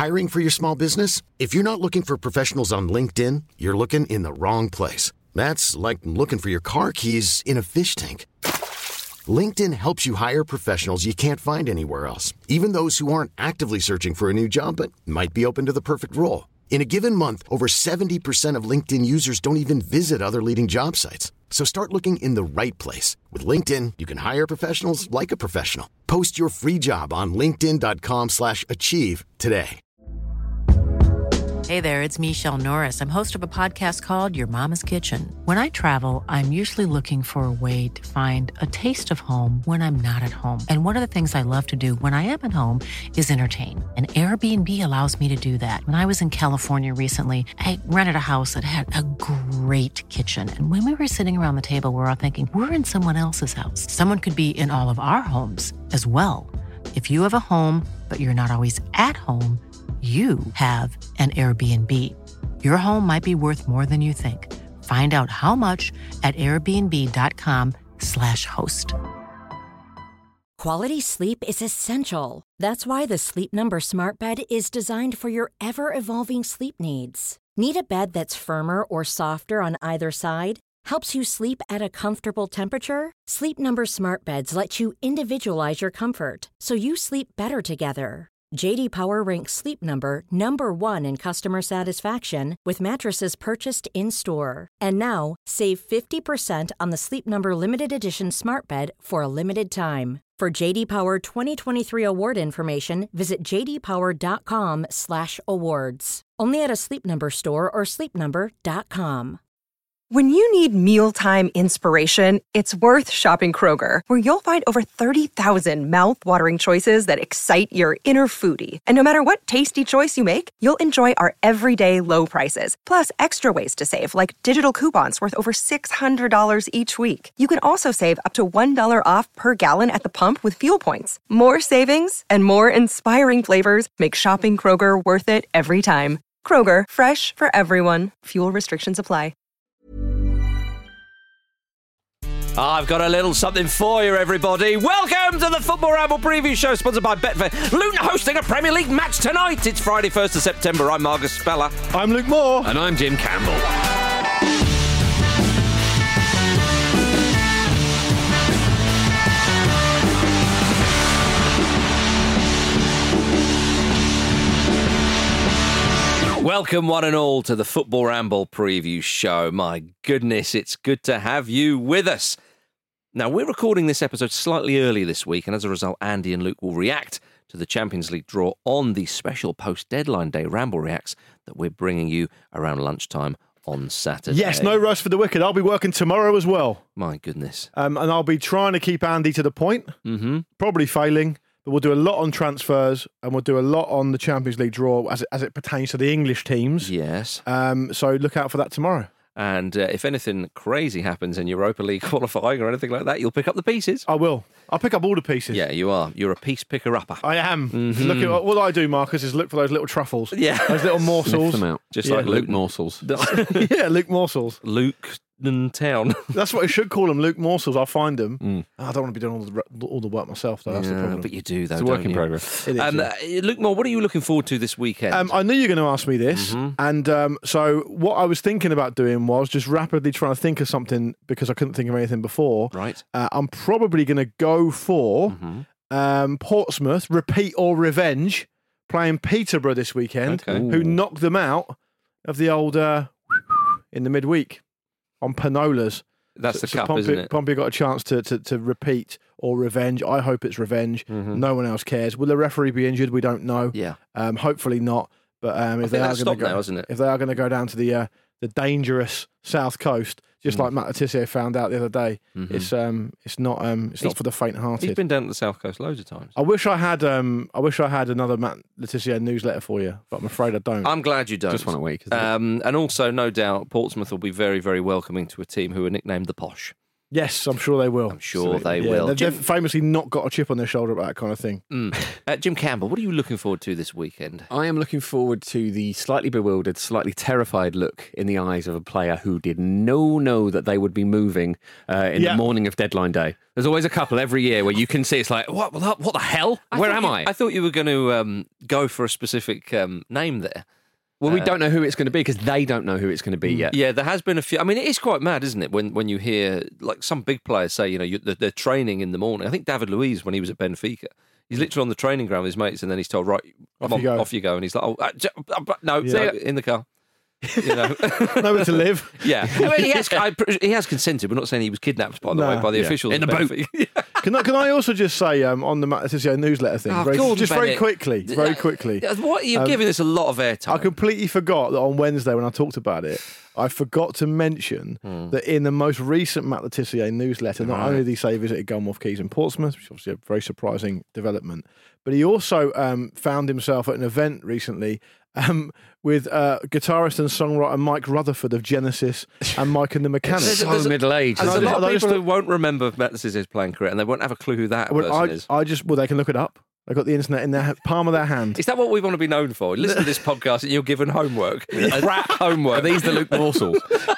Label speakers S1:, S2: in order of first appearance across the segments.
S1: Hiring for your small business? If you're not looking for professionals on LinkedIn, you're looking in the wrong place. That's like looking for your car keys in a fish tank. LinkedIn helps you hire professionals you can't find anywhere else, even those who aren't actively searching for a new job but might be open to the perfect role. In a given month, over 70% of LinkedIn users don't even visit other leading job sites. So start looking in the right place. With LinkedIn, you can hire professionals like a professional. Post your free job on linkedin.com/achieve today.
S2: Hey there, it's Michelle Norris. I'm host of a podcast called Your Mama's Kitchen. When I travel, I'm usually looking for a way to find a taste of home when I'm not at home. And one of the things I love to do when I am at home is entertain. And Airbnb allows me to do that. When I was in California recently, I rented a house that had a great kitchen. And when we were sitting around the table, we were all thinking, we're in someone else's house. Someone could be in all of our homes as well. If you have a home, but you're not always at home, you have an Airbnb. Your home might be worth more than you think. Find out how much at airbnb.com/host.
S3: Quality sleep is essential. That's why the Sleep Number Smart Bed is designed for your ever-evolving sleep needs. Need a bed that's firmer or softer on either side? Helps you sleep at a comfortable temperature? Sleep Number Smart Beds let you individualize your comfort, so you sleep better together. J.D. Power ranks Sleep Number number 1 in customer satisfaction with mattresses purchased in-store. And now, save 50% on the Sleep Number Limited Edition Smart Bed for a limited time. For J.D. Power 2023 award information, visit jdpower.com/awards. Only at a Sleep Number store or sleepnumber.com.
S4: When you need mealtime inspiration, it's worth shopping Kroger, where you'll find over 30,000 mouth-watering choices that excite your inner foodie. And no matter what tasty choice you make, you'll enjoy our everyday low prices, plus extra ways to save, like digital coupons worth over $600 each week. You can also save up to $1 off per gallon at the pump with fuel points. More savings and more inspiring flavors make shopping Kroger worth it every time. Kroger, fresh for everyone. Fuel restrictions apply.
S5: I've got a little something for you, everybody. Welcome to the Football Ramble Preview Show, sponsored by Betfair. Luton hosting a Premier League match tonight. It's Friday, 1st of September. I'm Marcus Speller.
S6: I'm Luke Moore.
S7: And I'm Jim Campbell.
S5: Welcome, one and all, to the Football Ramble Preview Show. My goodness, it's good to have you with us. Now, we're recording this episode slightly early this week, and as a result, Andy and Luke will react to the Champions League draw on the special post-deadline day Ramble Reacts that we're bringing you around lunchtime on Saturday.
S6: Yes, no rush for the wicked. I'll be working tomorrow as well.
S5: My goodness.
S6: And I'll be trying to keep Andy to the point.
S5: Mm-hmm.
S6: Probably failing. But we'll do a lot on transfers and we'll do a lot on the Champions League draw as it pertains to the English teams.
S5: Yes.
S6: So look out for that tomorrow.
S5: And if anything crazy happens in Europa League qualifying or anything like that, you'll pick up the pieces.
S6: I will. I'll pick up all the pieces.
S5: Yeah, you are. You're a piece picker-upper.
S6: I am.
S5: Mm-hmm.
S6: Look at all I do, Marcus, is look for those little truffles.
S5: Yeah.
S6: Those little morsels.
S7: Sniff them out. Just like Luke Morsels.
S6: Yeah, Luke Morsels.
S5: Luke Town.
S6: That's what I should call them, Luke Morsels. I'll find them. I don't want to be doing all the work myself, though. That's the problem.
S5: But you do, though.
S7: It's a work in progress.
S6: It is,
S5: Luke Moore, what are you looking forward to this weekend?
S6: I knew you were going to ask me this. And so what I was thinking about doing was just rapidly trying to think of something because I couldn't think of anything before.
S5: Right.
S6: I'm probably going to go for Portsmouth, repeat or revenge, playing Peterborough this weekend, who knocked them out of the old in the midweek on Panolas.
S5: That's the cup,
S6: Pompey,
S5: isn't it?
S6: Pompey got a chance to repeat or revenge. I hope it's revenge. No one else cares. Will the referee be injured? We don't know.
S5: Yeah.
S6: Hopefully not. But if they are going to go,
S5: isn't it?
S6: If they are going to go down to the dangerous South Coast, just like Matt Letizia found out the other day, it's not for the faint-hearted.
S5: He's been down to the South Coast loads of times.
S6: I wish I had another Matt Letizia newsletter for you, but I'm afraid I don't.
S5: I'm glad you don't.
S7: Just 1 week.
S5: And also, no doubt, Portsmouth will be very, very welcoming to a team who are nicknamed the Posh.
S6: Yes, I'm sure they will.
S5: I'm sure they will.
S6: They've famously not got a chip on their shoulder about that kind of thing.
S5: Jim Campbell, what are you looking forward to this weekend?
S7: I am looking forward to the slightly bewildered, slightly terrified look in the eyes of a player who did know that they would be moving in the morning of deadline day. There's always a couple every year where you can see it's like, what the hell? Where am I?
S5: I thought you were going to go for a specific name there.
S7: Well, we don't know who it's going to be because they don't know who it's going to be yet.
S5: Yeah, there has been a few. I mean, it is quite mad, isn't it, when you hear like some big players say, they're training in the morning. I think David Luiz, when he was at Benfica, he's literally on the training ground with his mates, and then he's told, right, off you go. And he's like, no, in the car.
S6: Nowhere to live.
S5: Yeah, I mean, he has consented. We're not saying he was kidnapped, by the way, by the officials
S7: in the boat.
S6: Can I also just say on the Matt Le Tissier newsletter thing, very quickly.
S5: What you're giving this a lot of airtime.
S6: I completely forgot that on Wednesday when I talked about it, I forgot to mention that in the most recent Matt Le Tissier newsletter, not only did he say he visited Gunwharf Quays in Portsmouth, which is obviously a very surprising development, but he also found himself at an event recently with guitarist and songwriter Mike Rutherford of Genesis and Mike and the Mechanics.
S7: So middle-aged.
S5: There's a lot of people who won't remember Matt Le Tissier's playing career, and they won't have a clue who that person is.
S6: They can look it up. They've got the internet in their palm of their hand.
S5: Is that what we want to be known for? Listen to this podcast and you're given homework. Crap homework.
S7: Are these the Luke Morsels?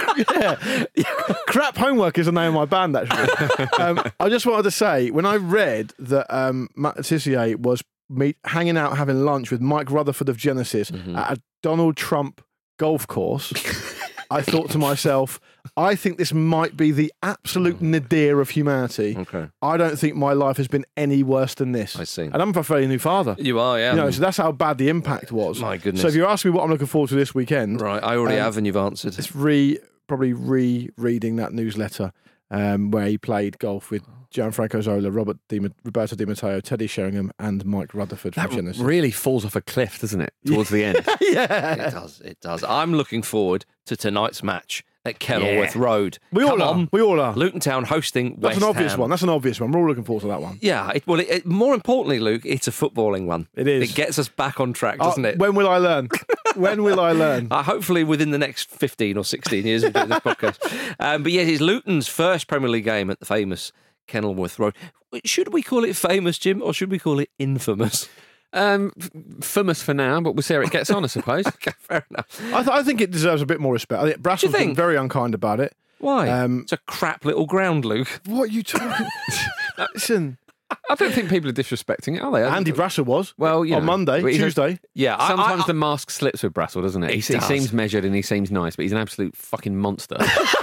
S6: Crap Homework is the name of my band, actually. I just wanted to say, when I read that Matt Le Tissier was hanging out having lunch with Mike Rutherford of Genesis at a Donald Trump golf course, I thought to myself, I think this might be the absolute nadir of humanity.
S5: Okay.
S6: I don't think my life has been any worse than this.
S5: I see.
S6: And I'm a fairly new father.
S5: You are, yeah.
S6: So that's how bad the impact was.
S5: My goodness.
S6: So if you're asking me what I'm looking forward to this weekend...
S5: Right, I already have and you've answered.
S6: It's probably rereading that newsletter where he played golf with Gianfranco Zola, Roberto Di Matteo, Teddy Sheringham and Mike Rutherford from Genesis.
S7: That really falls off a cliff, doesn't it, towards the end?
S6: Yeah.
S5: It does. I'm looking forward to tonight's match at Kenilworth Road.
S6: We all are.
S5: Luton Town hosting West Ham.
S6: That's an obvious one. We're all looking forward to that one.
S5: Yeah. More importantly, Luke, it's a footballing one.
S6: It is.
S5: It gets us back on track, doesn't it?
S6: When will I learn? When will I learn?
S5: Hopefully within the next 15 or 16 years of doing this podcast. But yeah, it's Luton's first Premier League game at the famous Kenilworth Road. Should we call it famous, Jim, or should we call it infamous?
S7: Famous for now, but we'll see how it gets on, I suppose.
S5: Okay, fair enough.
S6: I think it deserves a bit more respect. I think Brassel's been very unkind about it.
S5: Why? It's a crap little ground, Luke.
S6: What are you talking? Listen,
S7: I don't think people are disrespecting it, are they?
S6: Andy Brassel was.
S7: Well,
S6: on Monday, Tuesday.
S5: Yeah.
S7: Sometimes the mask slips with Brassel, doesn't it? He seems measured and he seems nice, but he's an absolute fucking monster.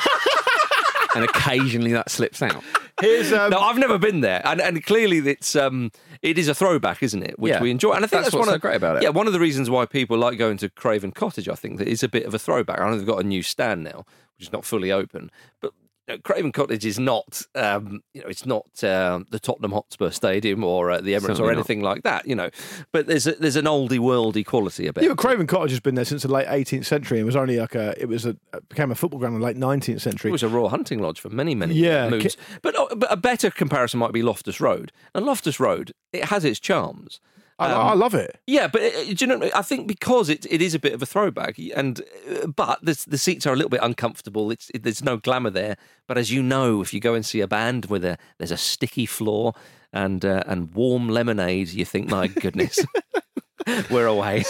S7: And occasionally that slips out.
S5: No, I've never been there, and clearly it is a throwback, isn't it? Which we enjoy, and I think that's
S7: what's so great about it.
S5: Yeah, one of the reasons why people like going to Craven Cottage, I think, that is a bit of a throwback. I know they've got a new stand now, which is not fully open, but Craven Cottage is not, it's not the Tottenham Hotspur Stadium or the Emirates or anything like that, But there's an oldie worldy quality about it.
S6: Yeah, but Craven Cottage has been there since the late 18th century and was only became a football ground in the late 19th century.
S5: It was a royal hunting lodge for many moons. But a better comparison might be Loftus Road. And Loftus Road, it has its charms.
S6: I love it.
S5: Yeah, but I think because it is a bit of a throwback, but the seats are a little bit uncomfortable. There's no glamour there. But as you know, if you go and see a band where there's a sticky floor and warm lemonade, you think, my goodness, we're away.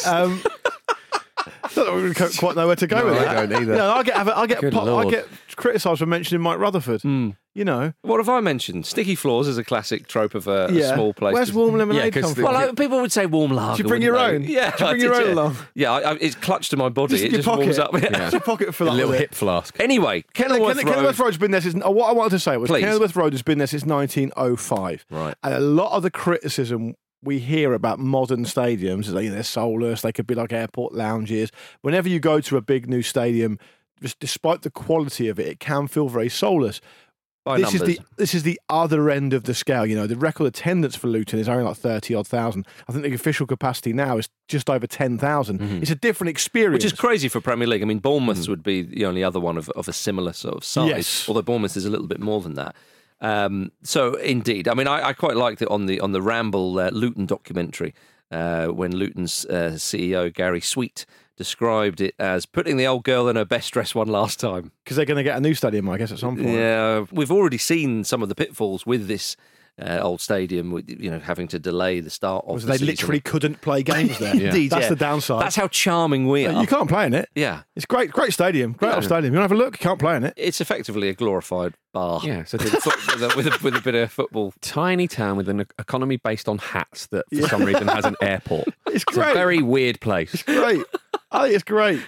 S6: I don't quite know where to go with that.
S7: I don't either.
S6: I get criticised for mentioning Mike Rutherford.
S5: What have I mentioned? Sticky floors is a classic trope of a small place.
S6: Where's warm lemonade come from?
S5: Well, people would say warm lager.
S6: Did you bring your own?
S5: Yeah,
S6: did you bring your own along?
S5: Yeah, it's clutched to my body. It just warms up.
S6: Just your pocket full
S7: a little hip flask.
S5: Anyway,
S6: Kenilworth Road's been there since. What I wanted to say was Kenilworth Road has been there since 1905.
S5: Right,
S6: and a lot of the criticism we hear about modern stadiums is they're soulless. They could be like airport lounges. Whenever you go to a big new stadium, just despite the quality of it, it can feel very soulless. This is the other end of the scale. The record attendance for Luton is only like 30-odd thousand. I think the official capacity now is just over 10,000. It's a different experience.
S5: Which is crazy for Premier League. I mean, Bournemouth's would be the only other one of a similar sort of size, although Bournemouth is a little bit more than that. So indeed, I mean, I quite liked it on the Ramble Luton documentary. when Luton's CEO, Gary Sweet, described it as putting the old girl in her best dress one last time.
S6: Because they're going to get a new stadium, I guess, at some point.
S5: Yeah, we've already seen some of the pitfalls with this old stadium, having to delay the start of the season.
S6: They literally couldn't play games there.
S5: Indeed,
S6: that's the downside.
S5: That's how charming we are.
S6: You can't play in it.
S5: Yeah.
S6: It's great stadium. Great old stadium. You want to have a look? You can't play in it.
S5: It's effectively a glorified bar.
S7: Yeah, so
S5: with a bit of football.
S7: Tiny town with an economy based on hats that for some reason has an airport.
S6: It's great.
S7: It's a very weird place.
S6: It's great. I think it's great.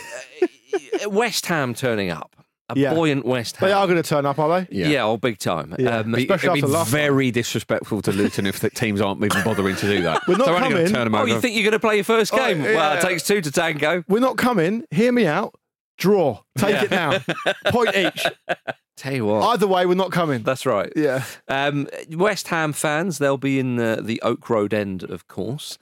S5: West Ham turning up. Buoyant West Ham.
S6: They are going to turn up, are they?
S5: Yeah, big time.
S6: Yeah.
S7: It'd be very disrespectful to Luton if the teams aren't even bothering to do that.
S6: We're not
S7: only
S6: coming.
S7: Going to turn them over.
S5: You think you're going to play your first game? Well, it takes two to tango.
S6: We're not coming. Hear me out. Draw. Take it now. Point each.
S5: Tell you what.
S6: Either way, we're not coming.
S5: That's right.
S6: Yeah.
S5: West Ham fans, they'll be in the Oak Road end, of course.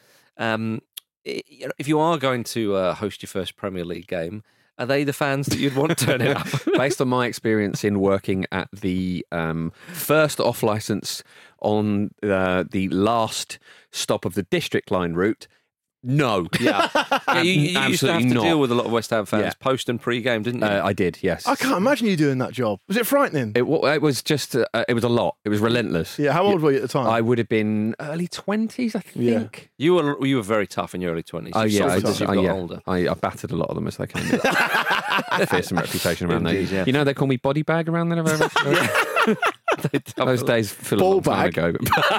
S5: If you are going to host your first Premier League game, are they the fans that you'd want turning up?
S7: Based on my experience in working at the first off licence on the last stop of the District Line route, no.
S5: Yeah. You used to have to deal with a lot of West Ham fans post and pre-game, didn't you?
S7: I did, yes.
S6: I can't imagine you doing that job. Was it frightening?
S7: It was just, it was a lot. It was relentless.
S6: Yeah, how old were you at the time?
S7: I would have been early 20s, I think.
S5: You were very tough in your early 20s.
S7: Oh, yeah.
S5: As you got older.
S7: I battered a lot of them as they came in. Fearsome reputation around there. Yeah. You know, they call me body bag around there. Those days feel a long time ago.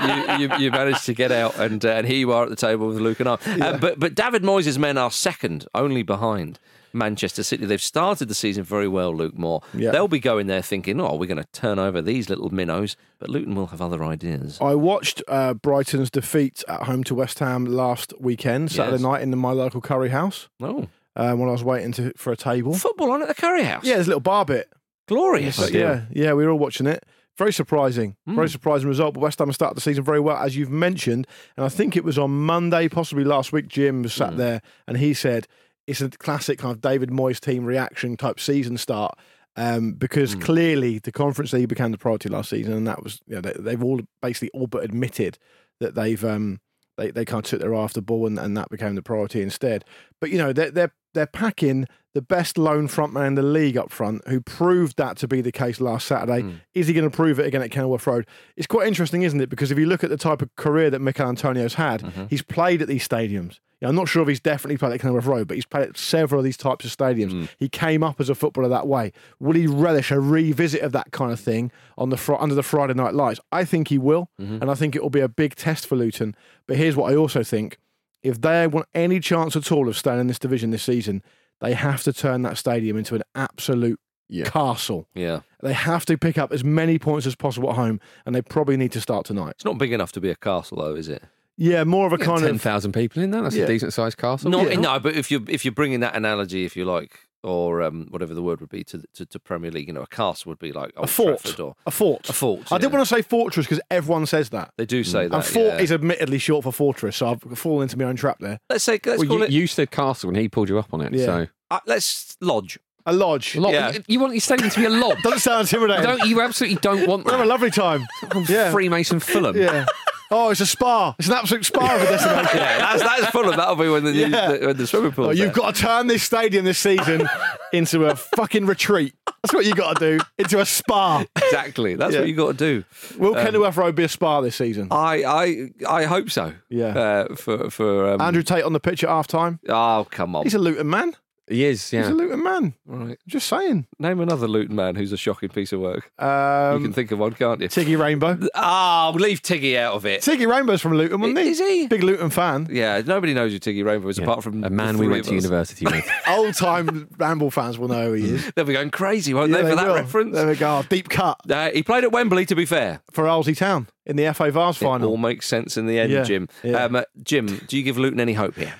S5: you managed to get out, and here you are at the table with Luke and I. But David Moyes' men are second, only behind Manchester City. They've started the season very well, Luke Moore. Yeah. They'll be going there thinking, we're going to turn over these little minnows, but Luton will have other ideas.
S6: I watched Brighton's defeat at home to West Ham last weekend, Saturday night, in my local curry house.
S5: Oh.
S6: When I was waiting for a table.
S5: Football on at the curry house?
S6: Yeah, there's a little bar bit.
S5: Glorious.
S6: Yeah, we were all watching it. Very surprising. Very surprising result. But West Ham started the season very well, as you've mentioned. And I think it was on Monday, possibly last week, Jim was sat there and he said it's a classic kind of David Moyes team reaction type season start. Because clearly the Conference League became the priority last season, and that was they've all but admitted that they've they kind of took their eye off the ball and that became the priority instead. But they're packing the best lone frontman in the league up front, who proved that to be the case last Saturday. Is he going to prove it again at Kenilworth Road? It's quite interesting, isn't it? Because if you look at the type of career that Mikel Antonio's had, he's played at these stadiums. I'm not sure if he's definitely played at Kenilworth Road, but he's played at several of these types of stadiums. He came up as a footballer that way. Will he relish a revisit of that kind of thing on under the Friday night lights? I think he will, and I think it will be a big test for Luton. But here's what I also think. If they want any chance at all of staying in this division this season, they have to turn that stadium into an absolute castle.
S5: Yeah.
S6: They have to pick up as many points as possible at home, and they probably need to start tonight.
S5: It's not big enough to be a castle, though, is it?
S6: Yeah, more of a kind
S7: 10,000 people in there. That's a decent sized castle.
S5: No, but if you're bringing that analogy, if you like, or whatever the word would be to Premier League, a castle would be like Old
S6: a fort.
S5: Trafford or
S6: a fort.
S5: A fort.
S6: I didn't want to say fortress because everyone says that.
S5: They do say that.
S6: And fort is admittedly short for fortress, so I've fallen into my own trap there.
S5: Let's call it.
S7: You said castle and he pulled you up on it. Yeah. So
S5: let's lodge.
S6: A lodge.
S5: Yeah.
S7: You want your stadium to be a lodge?
S6: Doesn't sound intimidating.
S7: You absolutely don't want that.
S6: We're having a lovely time.
S7: Freemason Fulham.
S6: Yeah. Oh, it's a spa. It's an absolute spa of a destination.
S5: That's Fulham. That'll be when the swimming pool.
S6: You've got to turn this stadium this season into a fucking retreat. That's what you got to do. Into a spa.
S5: Exactly. That's what you got to do.
S6: Will Kenilworth Road be a spa this season?
S5: I hope so.
S6: Yeah.
S5: For
S6: Andrew Tate on the pitch at half time.
S5: Oh, come on.
S6: He's a Luton man.
S7: He is, yeah.
S6: He's a Luton man.
S5: Right.
S6: Just saying.
S5: Name another Luton man who's a shocking piece of work. You can think of one, can't you?
S6: Tiggy Rainbow.
S5: Leave Tiggy out of it.
S6: Tiggy Rainbow's from Luton, wasn't he?
S5: Is he?
S6: Big Luton fan.
S5: Yeah, nobody knows who Tiggy Rainbow is apart from
S7: a man we went to university with.
S6: Old-time Ramble fans will know who he is.
S5: They'll be going crazy, won't they, for that reference?
S6: There we go. Deep cut.
S5: He played at Wembley, to be fair.
S6: For Owlsey Town in the FA Vars final.
S5: It all makes sense in the end, Jim.
S6: Yeah.
S5: Jim, do you give Luton any hope here?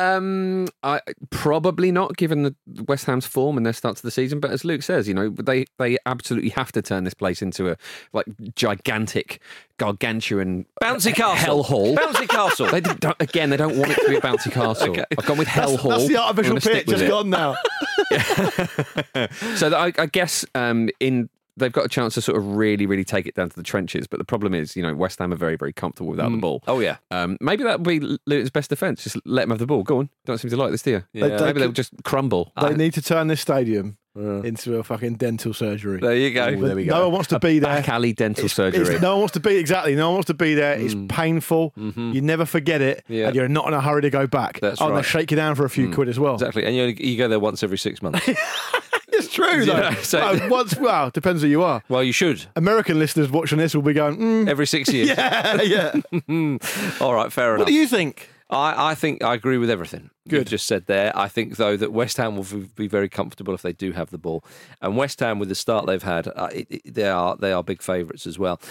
S7: I probably not, given the West Ham's form and their start to the season. But as Luke says, they absolutely have to turn this place into a gigantic, gargantuan
S5: bouncy castle,
S7: hellhole.
S5: Bouncy castle.
S7: They don't want it to be a bouncy castle. Okay. I've gone with hellhole.
S6: That's the artificial pitch. Just gone now.
S7: So I guess in they've got a chance to sort of really, really take it down to the trenches. But the problem is, West Ham are very, very comfortable without the ball.
S5: Oh, yeah.
S7: Maybe that would be Luton's best defence. Just let them have the ball. Go on. Don't seem to like this, do you?
S5: Yeah.
S7: Maybe they'll just crumble.
S6: They need to turn this stadium into a fucking dental surgery.
S5: There you go.
S7: Ooh, there we go.
S6: No one wants to be there.
S7: Back alley dental surgery.
S6: No one wants to be, exactly. No one wants to be there. It's painful. You never forget it.
S5: Yeah.
S6: And you're not in a hurry to go back.
S5: That's
S6: And
S5: right.
S6: they shake you down for a few quid as well.
S5: Exactly. And you go there once every 6 months.
S6: It's true, though.
S5: Yeah, so-
S6: Well, depends who you are.
S5: Well, you should.
S6: American listeners watching this will be going,
S5: Every 6 years.
S6: yeah.
S5: All right, fair enough.
S6: What do you think?
S5: I think I agree with everything
S6: Good.
S5: you've just said there. I think, though, that West Ham will be very comfortable if they do have the ball. And West Ham, with the start they've had, they are big favourites as well.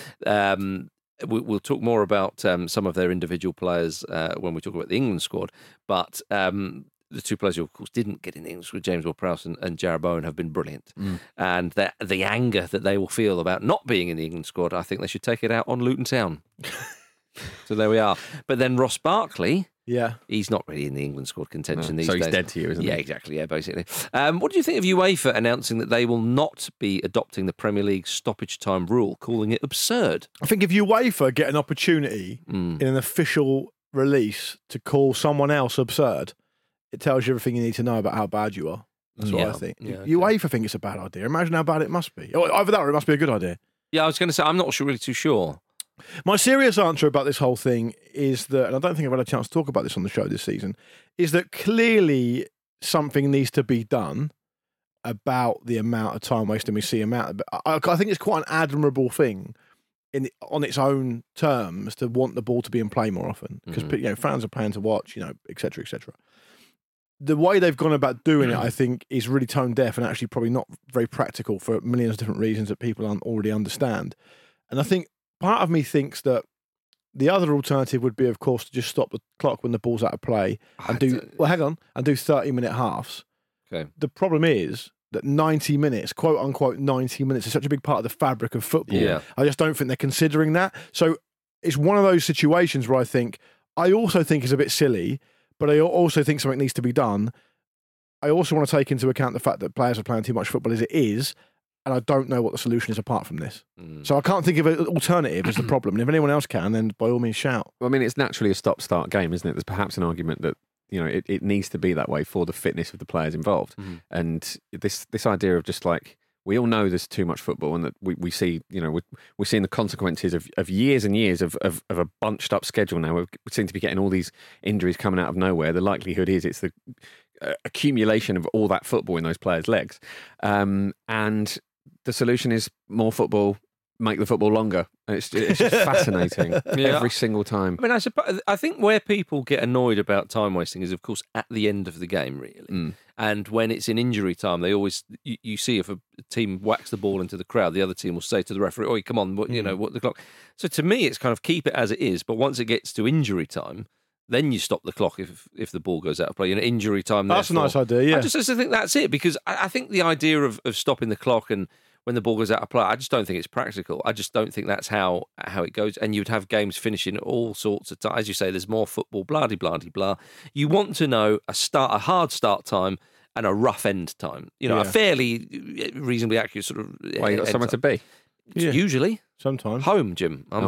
S5: We'll talk more about some of their individual players when we talk about the England squad. But the two players who, of course, didn't get in the England squad, James Ward-Prowse and Jarrod Bowen, have been brilliant. And the anger that they will feel about not being in the England squad, I think they should take it out on Luton Town. So there we are. But then Ross Barkley, he's not really in the England squad contention these days.
S7: So he's dead to you, isn't he?
S5: Yeah, exactly. Yeah, basically. What do you think of UEFA announcing that they will not be adopting the Premier League stoppage time rule, calling it absurd?
S6: I think if UEFA get an opportunity in an official release to call someone else absurd, it tells you everything you need to know about how bad you are. That's what I think.
S5: Yeah,
S6: UEFA think it's a bad idea. Imagine how bad it must be. Either that or it must be a good idea.
S5: Yeah, I was going to say, I'm not really too sure.
S6: My serious answer about this whole thing is that, and I don't think I've had a chance to talk about this on the show this season, is that clearly something needs to be done about the amount of time wasting we see amount. I think it's quite an admirable thing on its own terms to want the ball to be in play more often because fans are paying to watch, et cetera, et cetera. The way they've gone about doing it, I think, is really tone deaf and actually probably not very practical for millions of different reasons that people already understand. And I think part of me thinks that the other alternative would be, of course, to just stop the clock when the ball's out of play and do 30-minute halves.
S5: Okay.
S6: The problem is that 90 minutes, quote unquote 90 minutes, is such a big part of the fabric of football.
S5: Yeah.
S6: I just don't think they're considering that. So it's one of those situations where I also think it's a bit silly, but I also think something needs to be done. I also want to take into account the fact that players are playing too much football as it is, and I don't know what the solution is apart from this. So I can't think of an alternative as the problem. And if anyone else can, then by all means shout.
S7: Well, I mean, it's naturally a stop-start game, isn't it? There's perhaps an argument that it needs to be that way for the fitness of the players involved. And this idea of just like, we all know there's too much football, and that we see, we're seeing the consequences of years and years of a bunched up schedule now. We seem to be getting all these injuries coming out of nowhere. The likelihood is it's the accumulation of all that football in those players' legs. And the solution is more football, make the football longer. It's just fascinating every single time.
S5: I mean, I think where people get annoyed about time wasting is, of course, at the end of the game, really. And when it's in injury time, they always, you see if a team whacks the ball into the crowd, the other team will say to the referee, "Oh, come on, what the clock." So to me, it's kind of keep it as it is. But once it gets to injury time, then you stop the clock if the ball goes out of play. Injury time.
S6: That's a nice idea, yeah.
S5: I just think that's it, because I think the idea of stopping the clock and when the ball goes out of play, I just don't think it's practical. I just don't think that's how it goes. And you'd have games finishing all sorts of time. As you say, there's more football, blah-de-blah-de-blah. You want to know a hard start time and a rough end time. A fairly reasonably accurate sort of.
S7: Well, you got somewhere to be.
S5: Usually.
S6: Sometimes.
S5: Home, Jim.
S6: Well,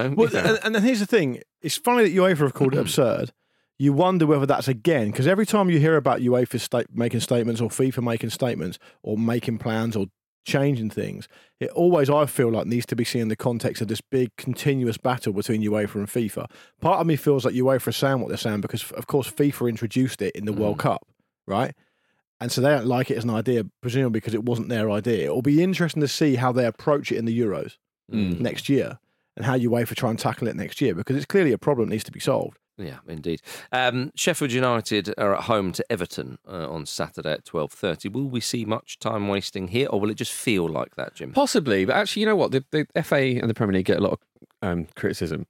S6: and then here's the thing. It's funny that UEFA have called it absurd. You wonder whether that's again, because every time you hear about UEFA making statements or FIFA making statements or making plans or changing things, it always, I feel like, needs to be seen in the context of this big continuous battle between UEFA and FIFA. Part of me feels like UEFA are saying what they're saying because, of course, FIFA introduced it in the World Cup, right? And so they don't like it as an idea, presumably because it wasn't their idea. It'll be interesting to see how they approach it in the Euros next year and how UEFA try and tackle it next year, because it's clearly a problem that needs to be solved.
S5: Yeah, indeed. Sheffield United are at home to Everton on Saturday at 12:30. Will we see much time wasting here, or will it just feel like that, Jim?
S7: Possibly, but actually, you know what? The FA and the Premier League get a lot of criticism,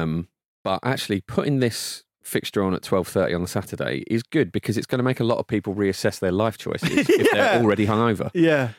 S7: but actually putting this fixture on at 12:30 on the Saturday is good, because it's going to make a lot of people reassess their life choices if they're already hungover.
S6: Yeah.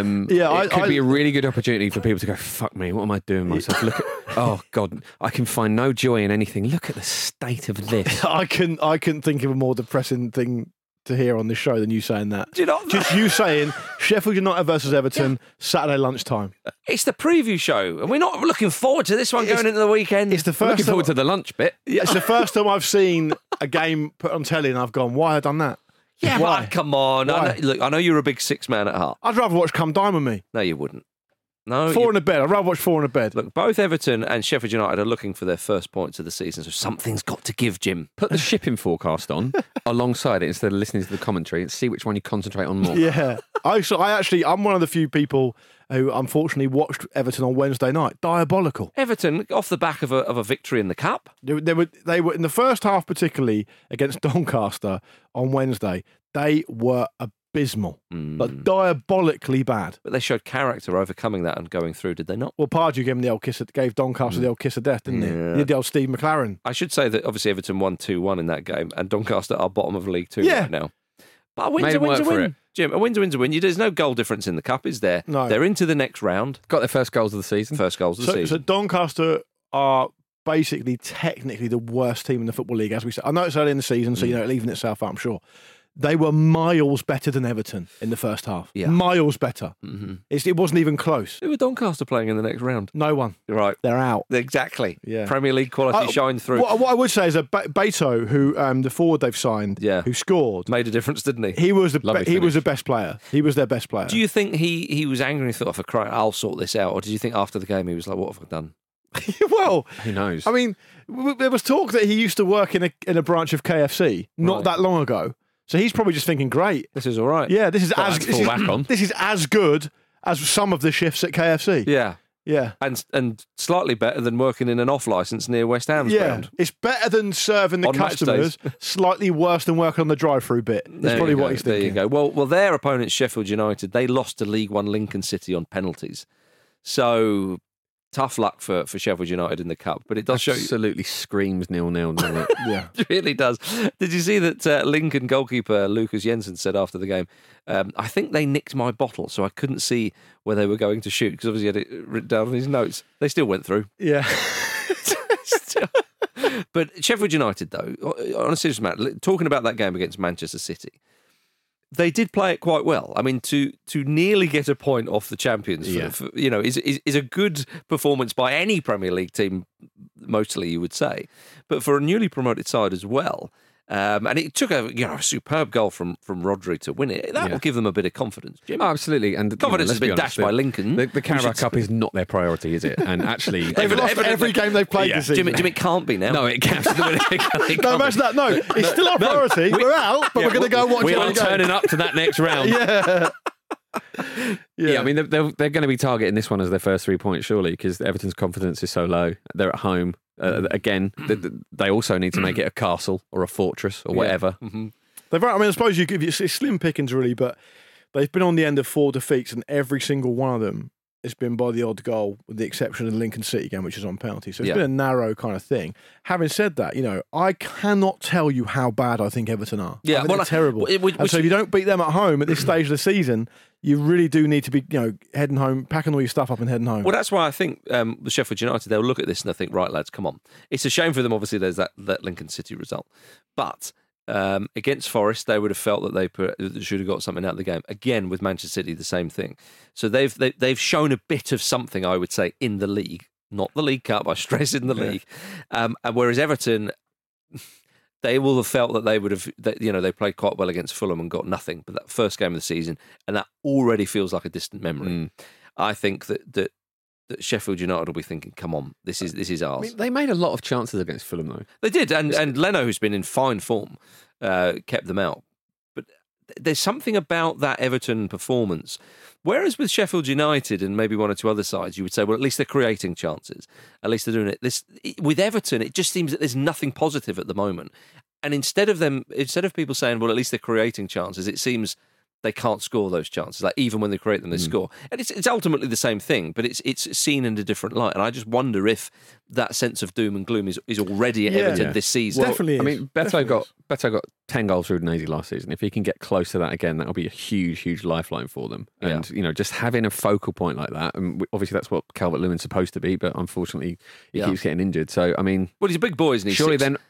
S7: It could be a really good opportunity for people to go, fuck me, what am I doing myself? Look at, oh God, I can find no joy in anything. Look at the state of this.
S6: I couldn't think of a more depressing thing to hear on this show than you saying that.
S5: Do you not?
S6: Just you saying Sheffield United versus Everton, Saturday lunchtime.
S5: It's the preview show, and we're not looking forward to this one going into the weekend.
S6: It's the first
S7: Looking forward to the lunch bit.
S6: It's the first time I've seen a game put on telly and I've gone, why have I done that?
S5: Yeah,
S6: Why?
S5: but come on. I know you're a big six man at heart.
S6: I'd rather watch Come Dine With Me.
S5: No, you wouldn't. No,
S6: Four in a bed. I'd rather watch Four in a bed.
S5: Look, both Everton and Sheffield United are looking for their first points of the season, so something's got to give, Jim.
S7: Put the shipping forecast on alongside it instead of listening to the commentary and see which one you concentrate on more.
S6: Yeah. I'm one of the few people who unfortunately watched Everton on Wednesday night. Diabolical.
S5: Everton, off the back of a victory in the Cup.
S6: They were in the first half, particularly against Doncaster on Wednesday, they were abysmal, but diabolically bad.
S5: But they showed character overcoming that and going through, did they not?
S6: Well, Pardew gave Doncaster the old kiss of death, didn't he? He did the old Steve McLaren.
S5: I should say that obviously Everton won 2-1 in that game, and Doncaster are bottom of League Two right now. But a win's a win. Jim, a win's a win. There's no goal difference in the Cup, is there?
S6: No.
S5: They're into the next round.
S7: Got their first goals of the season.
S6: So Doncaster are basically technically the worst team in the Football League, as we said. I know it's early in the season, so it'll even itself out, I'm sure. They were miles better than Everton in the first half. Yeah. Miles better. Mm-hmm. It wasn't even close.
S5: Who were Doncaster playing in the next round?
S6: No one.
S5: Right.
S6: They're out.
S5: Exactly.
S6: Yeah.
S5: Premier League quality shine through.
S6: What I would say is that Beto, who the forward they've signed, who scored,
S5: made a difference, didn't he?
S6: He was the best player. He was their best player.
S5: Do you think he was angry and thought, for crying, I'll sort this out? Or did you think after the game he was like, what have I done?
S6: Well,
S7: who knows?
S6: I mean, there was talk that he used to work in a branch of KFC not that long ago. So he's probably just thinking, great.
S5: This is all right.
S6: Yeah, this is as good as some of the shifts at KFC.
S5: Yeah.
S6: Yeah.
S5: And slightly better than working in an off licence near West Ham's ground.
S6: It's better than serving the customers, slightly worse than working on the drive-through bit. That's probably what he's thinking.
S5: There you go. Well, their opponents, Sheffield United, they lost to League One Lincoln City on penalties. So tough luck for Sheffield United in the Cup, but it does show you.
S7: Absolutely screams 0-0, doesn't it?
S6: Yeah.
S5: It really does. Did you see that Lincoln goalkeeper Lucas Jensen said after the game, I think they nicked my bottle, so I couldn't see where they were going to shoot, because obviously he had it written down on his notes. They still went through.
S6: Yeah.
S5: But Sheffield United, though, on a serious matter, talking about that game against Manchester City, they did play it quite well. I mean, to nearly get a point off the champions, is a good performance by any Premier League team, mostly you would say. But for a newly promoted side as well, and it took a superb goal from Rodri to win it. That will give them a bit of confidence, Jim.
S7: Oh, absolutely. And
S5: confidence has been dashed by Lincoln.
S7: The Carabao Cup is not their priority, is it? And actually,
S6: they've lost every game they've played this season.
S5: Jim, it can't be now.
S7: No, it can't.
S6: No, imagine that. No, it's still our priority. We're out, but we're going to go watch it.
S7: We are turning up to that next round.
S6: Yeah.
S7: I mean, they're going to be targeting this one as their first 3 points, surely, because Everton's confidence is so low. They're at home. Again, they also need to make it a castle or a fortress or whatever.
S6: Mm-hmm. I suppose it's slim pickings, really, but they've been on the end of 4 defeats, and every single one of them has been by the odd goal, with the exception of the Lincoln City game, which is on penalty. So it's been a narrow kind of thing. Having said that, I cannot tell you how bad I think Everton are.
S5: Yeah,
S6: they're terrible. So if you don't beat them at home at this stage of the season, you really do need to be, heading home, packing all your stuff up and heading home.
S5: Well, that's why I think the Sheffield United, they'll look at this and they'll think, right, lads, come on. It's a shame for them, obviously, there's that Lincoln City result. But against Forest, they would have felt that they should have got something out of the game. Again, with Manchester City, the same thing. So they've shown a bit of something, I would say, in the league. Not the League Cup, I stress in the league. And whereas Everton, they will have felt that they would have, they played quite well against Fulham and got nothing. But that first game of the season, and that already feels like a distant memory. I think that Sheffield United will be thinking, come on, this is ours.
S7: I mean, they made a lot of chances against Fulham, though.
S5: They did, and Leno, who's been in fine form, kept them out. But there's something about that Everton performance. Whereas with Sheffield United and maybe one or two other sides, you would say, well, at least they're creating chances. At least they're doing it. With Everton, it just seems that there's nothing positive at the moment. And instead of people saying, well, at least they're creating chances, it seems they can't score those chances. Like, even when they create them, they score. And it's ultimately the same thing, but it's seen in a different light. And I just wonder if that sense of doom and gloom is already at Everton this season.
S6: Well, definitely is.
S7: I mean, Beto got 10 goals through Udinese last season. If he can get close to that again, that'll be a huge, huge lifeline for them. And, just having a focal point like that, and obviously that's what Calvert-Lewin's supposed to be, but unfortunately he keeps getting injured. So, I mean...
S5: Well, he's a big boy, isn't he?
S7: Surely then...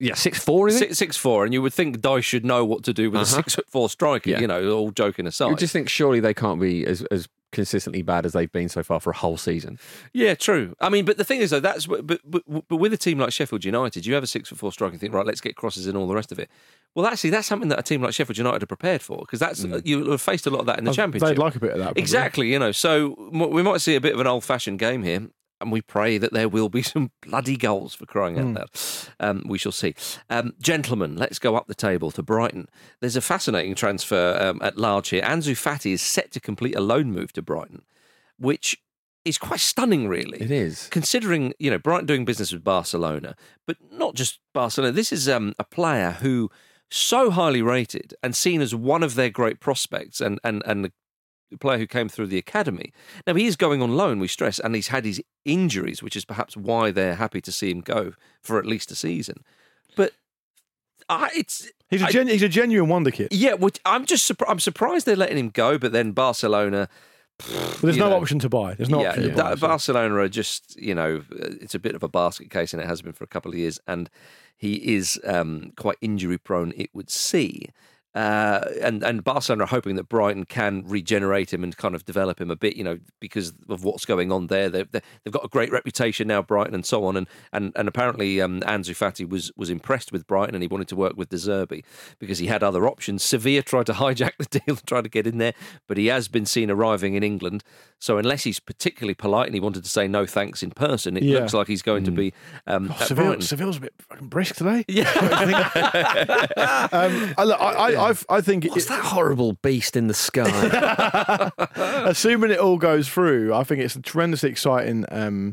S7: Yeah, 6'4", is it?
S5: 6'4", and you would think Dice should know what to do with a 6'4" striker.
S7: Yeah.
S5: You know, all joking aside.
S7: You just think surely they can't be as consistently bad as they've been so far for a whole season.
S5: Yeah, true. I mean, but the thing is, though, but with a team like Sheffield United, you have a 6'4" striker and think, right, let's get crosses and all the rest of it. Well, actually, that's something that a team like Sheffield United are prepared for, because that's you have faced a lot of that in the Championship.
S6: They'd like a bit of that. Probably.
S5: Exactly, you know. So we might see a bit of an old-fashioned game here. And we pray that there will be some bloody goals, for crying out loud. We shall see. Gentlemen, let's go up the table to Brighton. There's a fascinating transfer at large here. Ansu Fati is set to complete a loan move to Brighton, which is quite stunning, really.
S7: It is.
S5: Considering, you know, Brighton doing business with Barcelona, but not just Barcelona. This is a player who so highly rated and seen as one of their great prospects and the player who came through the academy. Now, he is going on loan, we stress, and he's had his injuries, which is perhaps why they're happy to see him go for at least a season. But
S6: he's a genuine wonder kid.
S5: Yeah, I'm surprised they're letting him go, but then Barcelona...
S6: Well, there's no option to buy. There's no option to buy.
S5: Barcelona are just, you know, it's a bit of a basket case, and it has been for a couple of years, and he is quite injury prone, it would seem. And Barcelona are hoping that Brighton can regenerate him and kind of develop him a bit, you know, because of what's going on there. They've got a great reputation now, Brighton, and so on. And apparently Ansu Fati was impressed with Brighton, and he wanted to work with De Zerbi because he had other options. Sevilla tried to hijack the deal, tried to get in there, but he has been seen arriving in England. So unless he's particularly polite and he wanted to say no thanks in person, it looks like he's going to be
S6: Seville's a bit fucking brisk today.
S5: Yeah.
S6: I think
S7: what's that horrible beast in the sky?
S6: Assuming it all goes through, I think it's a tremendously exciting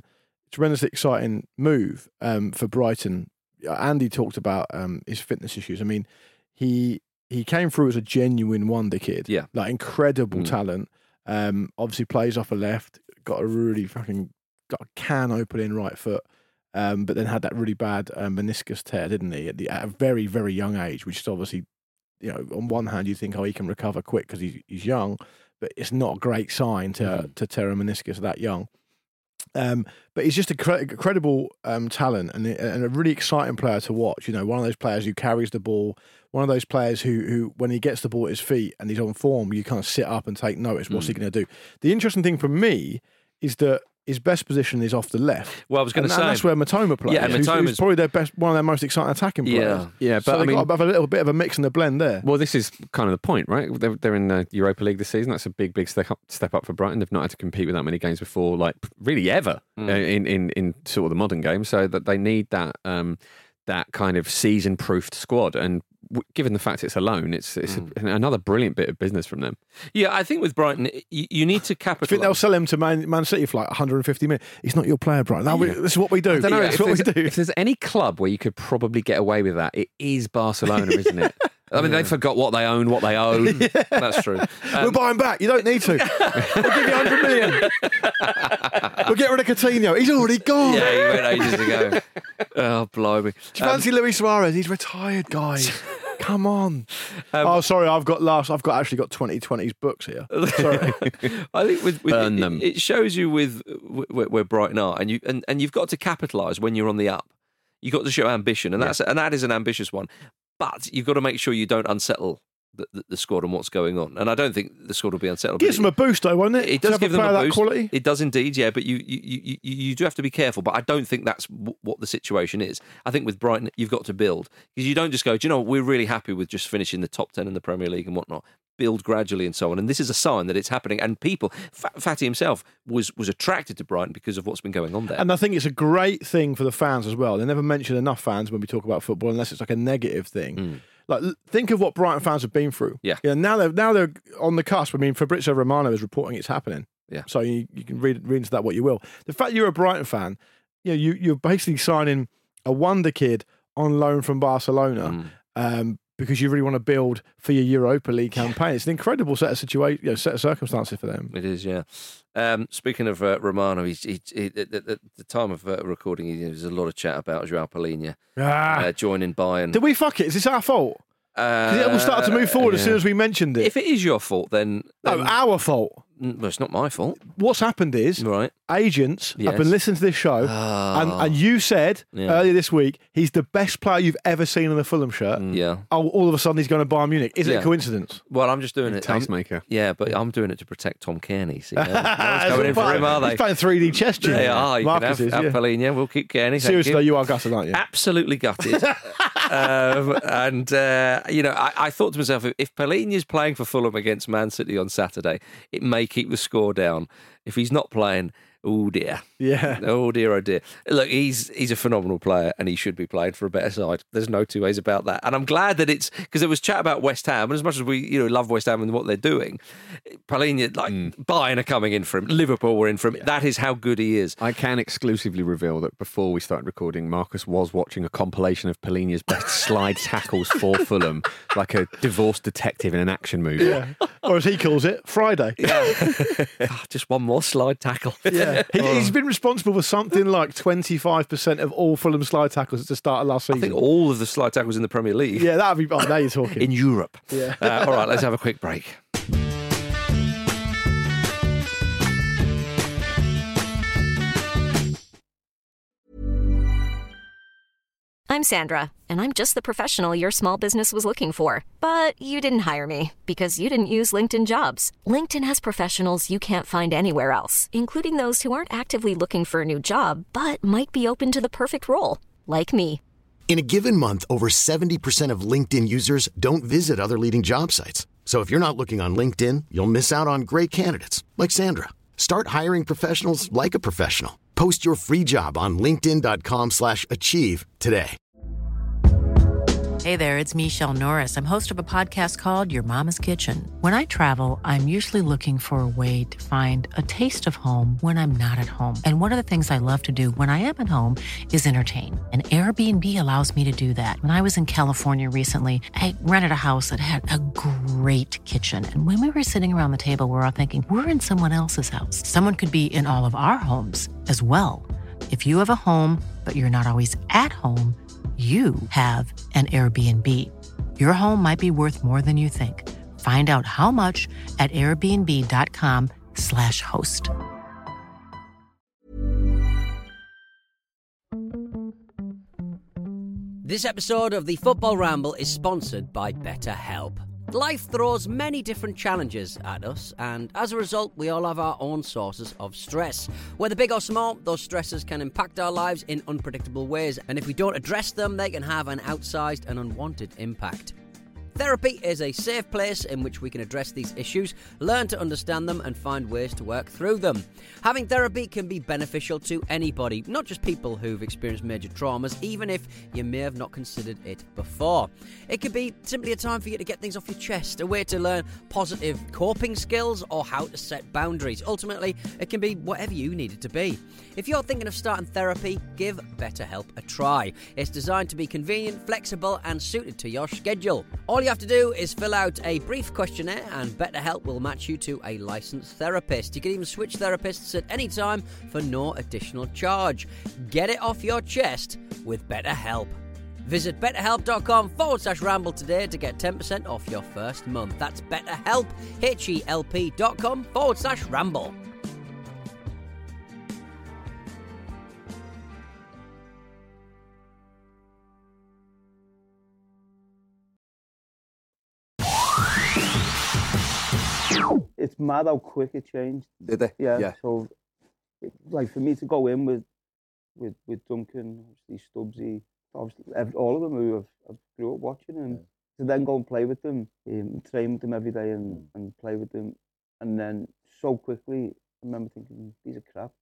S6: move for Brighton. Andy talked about his fitness issues. I mean, he came through as a genuine wonder kid.
S5: Yeah,
S6: like incredible talent. Obviously plays off a left. Got a can opening right foot. But then had that really bad meniscus tear, didn't he? At a very, very young age, which is obviously, you know, on one hand you think, he can recover quick because he's young, but it's not a great sign to tear a meniscus that young. But he's just a credible talent and a really exciting player to watch. You know, one of those players who carries the ball, one of those players who when he gets the ball at his feet and he's on form, you kind of sit up and take notice. What's he going to do? The interesting thing for me is that his best position is off the left.
S5: Well, I was going to say
S6: that's where Matoma plays.
S5: Yeah,
S6: who's probably one of their most exciting attacking players.
S7: Yeah, but
S6: so they've got to have a little bit of a mix and a blend there.
S7: Well, this is kind of the point, right? They're in the Europa League this season. That's a big step up for Brighton. They've not had to compete with that many games before, like really ever in sort of the modern game. So that they need that kind of season-proofed squad. And given the fact it's a loan, it's another brilliant bit of business from them.
S5: Yeah, I think with Brighton, you need to capitalise.
S6: I think they'll sell him to Man City for like 150 million. He's not your player, Brighton. No, this is what we do.
S7: I don't know,
S6: that's what we do.
S7: If there's any club where you could probably get away with that, it is Barcelona, isn't it? I mean, they forgot what they own. Yeah.
S5: That's true.
S6: We'll buy him back. You don't need to. We'll give you 100 million. We'll get rid of Coutinho. He's already gone.
S5: Yeah, he went ages ago. Oh, blimey.
S6: Do you fancy Luis Suarez? He's retired, guys. Come on. Sorry, I've actually got 2020's books here. Sorry.
S5: I think with
S7: burn them.
S5: It shows you with where Brighton are, and you've got to capitalise when you're on the up. You've got to show ambition, and that is an ambitious one. But you've got to make sure you don't unsettle the squad and what's going on. And I don't think the squad will be unsettled.
S6: Gives them a boost, though, won't it?
S5: It does give them a boost.
S6: Quality?
S5: It does indeed, yeah. But you do have to be careful. But I don't think that's what the situation is. I think with Brighton, you've got to build. Because you don't just go, do you know what, we're really happy with just finishing the top 10 in the Premier League and whatnot. Build gradually and so on. And this is a sign that it's happening. And people, Fati himself was attracted to Brighton because of what's been going on there.
S6: And I think it's a great thing for the fans as well. They never mention enough fans when we talk about football unless it's like a negative thing. Like, think of what Brighton fans have been through.
S5: Yeah.
S6: Now they're on the cusp. I mean, Fabrizio Romano is reporting it's happening.
S5: Yeah.
S6: So you can read into that what you will. The fact you're a Brighton fan, you're basically signing a wonder kid on loan from Barcelona because you really want to build for your Europa League campaign. It's an incredible set of circumstances for them.
S5: It is, yeah. Speaking of Romano, at the time of recording, there's a lot of chat about João Palhinha joining Bayern.
S6: Did we fuck it? Is this our fault? Because it all started to move forward as soon as we mentioned it.
S5: If it is your fault, then
S6: no, our fault.
S5: Well, it's not my fault.
S6: What's happened is
S5: Right.
S6: agents
S5: Yes.
S6: have been listening to this show, and you said earlier this week he's the best player you've ever seen in a Fulham shirt.
S5: Yeah.
S6: Oh, all of a sudden he's going to Bayern Munich. Is it
S5: Yeah.
S6: a coincidence?
S5: Well, I'm just doing it.
S7: Tastemaker.
S5: Yeah, but I'm doing it to protect Tom Kearney. See, no one's coming in for him, are they?
S6: He's playing 3D chess, Jim.
S5: They are. You
S6: Marcus
S5: can
S6: is,
S5: have Palhinha. We'll keep Kearney. thank
S6: Seriously,
S5: you.
S6: you are gutted, aren't you?
S5: Absolutely gutted. I thought to myself, if Palhinha's playing for Fulham against Man City on Saturday, it may keep the score down. If he's not playing, oh dear.
S6: Yeah.
S5: Oh dear, oh dear. Look, he's a phenomenal player and he should be playing for a better side. There's no two ways about that. And I'm glad that it's, because there was chat about West Ham, and as much as we love West Ham and what they're doing, Palhinha, Bayern are coming in for him, Liverpool were in for him. Yeah. That is how good he is.
S7: I can exclusively reveal that before we started recording, Marcus was watching a compilation of Palhinha's best slide tackles for Fulham, like a divorced detective in an action movie.
S6: Yeah. Or as he calls it, Friday.
S5: Yeah. Just one more slide tackle.
S6: Yeah. He's been responsible for something like 25% of all Fulham slide tackles at the start of last season.
S5: I think all of the slide tackles in the Premier League.
S6: Yeah, that'd be. Oh, now you're talking.
S5: In Europe.
S6: Yeah.
S5: All right, let's have a quick break.
S8: I'm Sandra, and I'm just the professional your small business was looking for. But you didn't hire me because you didn't use LinkedIn Jobs. LinkedIn has professionals you can't find anywhere else, including those who aren't actively looking for a new job, but might be open to the perfect role, like me.
S1: In a given month, over 70% of LinkedIn users don't visit other leading job sites. So if you're not looking on LinkedIn, you'll miss out on great candidates like Sandra. Start hiring professionals like a professional. Post your free job on linkedin.com/achieve today.
S2: Hey there, it's Michelle Norris. I'm host of a podcast called Your Mama's Kitchen. When I travel, I'm usually looking for a way to find a taste of home when I'm not at home. And one of the things I love to do when I am at home is entertain. And Airbnb allows me to do that. When I was in California recently, I rented a house that had a great kitchen. And when we were sitting around the table, we were all thinking, we're in someone else's house. Someone could be in all of our homes as well. If you have a home, but you're not always at home, you have an Airbnb. Your home might be worth more than you think. Find out how much at airbnb.com/host.
S9: This episode of the Football Ramble is sponsored by BetterHelp. Life throws many different challenges at us, and as a result, we all have our own sources of stress. Whether big or small, those stresses can impact our lives in unpredictable ways, and if we don't address them, they can have an outsized and unwanted impact. Therapy is a safe place in which we can address these issues, learn to understand them, and find ways to work through them. Having therapy can be beneficial to anybody, not just people who've experienced major traumas, even if you may have not considered it before. It could be simply a time for you to get things off your chest, a way to learn positive coping skills or how to set boundaries. Ultimately, it can be whatever you need it to be. If you're thinking of starting therapy, give BetterHelp a try. It's designed to be convenient, flexible, and suited to your schedule. All you have to do is fill out a brief questionnaire and BetterHelp will match you to a licensed therapist. You can even switch therapists at any time for no additional charge. Get it off your chest with BetterHelp. Visit betterhelp.com/ramble today to get 10% off your first month. That's BetterHelp, HELP.com/ramble.
S10: It's mad how quick it changed.
S11: Did they?
S10: Yeah. So, like for me to go in with Duncan, obviously Stubbsy, obviously all of them who I grew up watching, and to then go and play with them, train with them every day, and play with them, and then so quickly, I remember thinking, these are crap.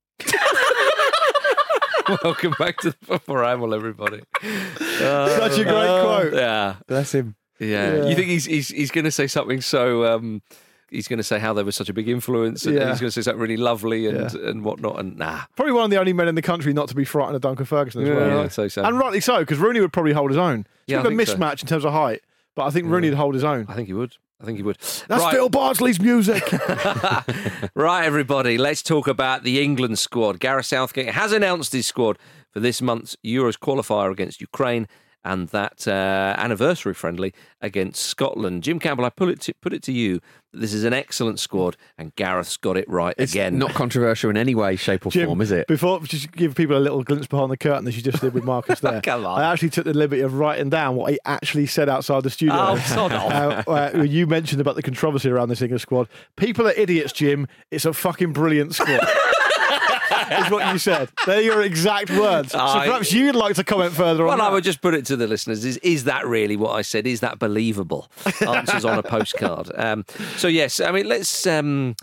S5: Welcome back to the Football Ramble, everybody.
S6: Such a great quote.
S5: Yeah,
S7: bless him.
S5: Yeah. You think he's going to say something so? He's going to say how they were such a big influence, and he's going to say something really lovely and whatnot. And
S6: probably one of the only men in the country not to be frightened of Duncan Ferguson as well.
S5: Yeah, I'd say so.
S6: And rightly so, because Rooney would probably hold his own. It's
S5: Yeah,
S6: a bit of a mismatch in terms of height, but I think Rooney would hold his own.
S5: I think he would.
S6: That's
S5: right.
S6: Phil Bardsley's music.
S5: Right, everybody, let's talk about the England squad. Gareth Southgate has announced his squad for this month's Euros qualifier against Ukraine and that anniversary friendly against Scotland. Jim Campbell, I put it to you that this is an excellent squad, and Gareth's got it right again.
S7: Not controversial in any way, shape or form, is it?
S6: Before, just give people a little glimpse behind the curtain as you just did with Marcus there.
S5: Come on.
S6: I actually took the liberty of writing down what he actually said outside the studio.
S5: Oh, sod off.
S6: You mentioned about the controversy around this England squad. People are idiots, Jim. It's a fucking brilliant squad. Is what you said. They're your exact words. So perhaps you'd like to comment further on that.
S5: Well, I would just put it to the listeners. Is that really what I said? Is that believable? Answers on a postcard. So, yes, I mean, let's... So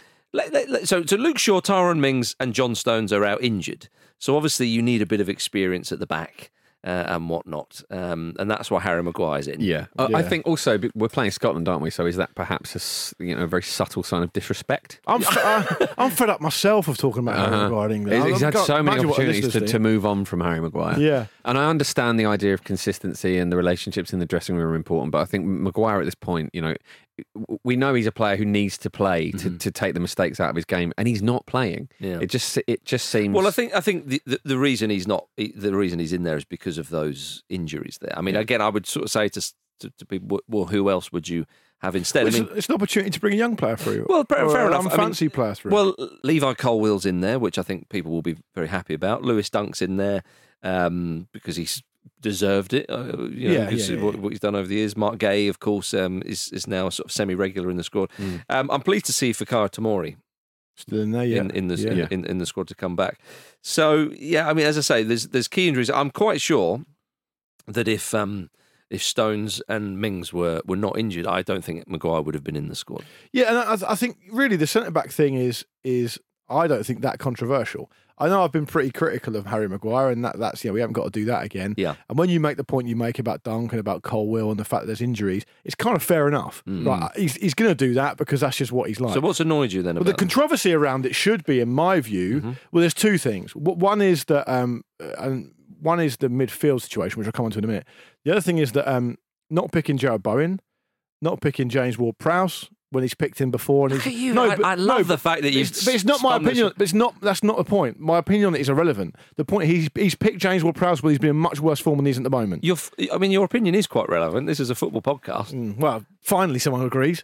S5: Luke Shaw, Tyrone Mings and John Stones are out injured. So obviously you need a bit of experience at the back. And whatnot, and that's why Harry Maguire's in.
S7: Yeah. I think also we're playing Scotland, aren't we? So is that perhaps a very subtle sign of disrespect?
S6: I'm fed up myself of talking about Harry Maguire in England.
S7: He's had so many opportunities to move on from Harry Maguire.
S6: Yeah,
S7: and I understand the idea of consistency and the relationships in the dressing room are important, but I think Maguire at this point, we know he's a player who needs to play to take the mistakes out of his game, and he's not playing. Yeah. It just seems.
S5: Well, I think the reason he's not, the reason he's in there is because of those injuries there. I mean, again, I would sort of say to people, well, who else would you have instead?
S6: Well, it's an opportunity to bring a young player through.
S5: Well, fair enough.
S6: Fancy player through.
S5: Well, Levi Colwill's in there, which I think people will be very happy about. Lewis Dunk's in there because he's deserved it. What he's done over the years. Mark Gay, of course, is now sort of semi-regular in the squad. I'm pleased to see Fikayo Tomori
S6: still in there,
S5: in the squad to come back. So I mean, as I say, there's key injuries. I'm quite sure that if Stones and Mings were not injured, I don't think Maguire would have been in the squad. Yeah,
S6: and I think really the centre back thing is I don't think that controversial. I know I've been pretty critical of Harry Maguire, and that's we haven't got to do that again.
S5: Yeah.
S6: And when you make the point you make about Dunk and about Colwill and the fact that there's injuries, it's kind of fair enough. Right? He's going to do that because that's just what he's like.
S5: So what's annoyed you then?
S6: Well, the controversy around it should be, in my view, well, there's two things. One is that, and one is the midfield situation, which I'll come on to in a minute. The other thing is that not picking Jarrod Bowen, not picking James Ward-Prowse. When he's picked him before, and
S5: look at you. I love the fact that you've.
S6: But it's not my opinion. But that's not the point. My opinion on it is irrelevant. The point he's picked James Ward-Prowse, but he's been in much worse form than he is at the moment.
S5: Your opinion is quite relevant. This is a football podcast.
S6: Well, finally, someone agrees.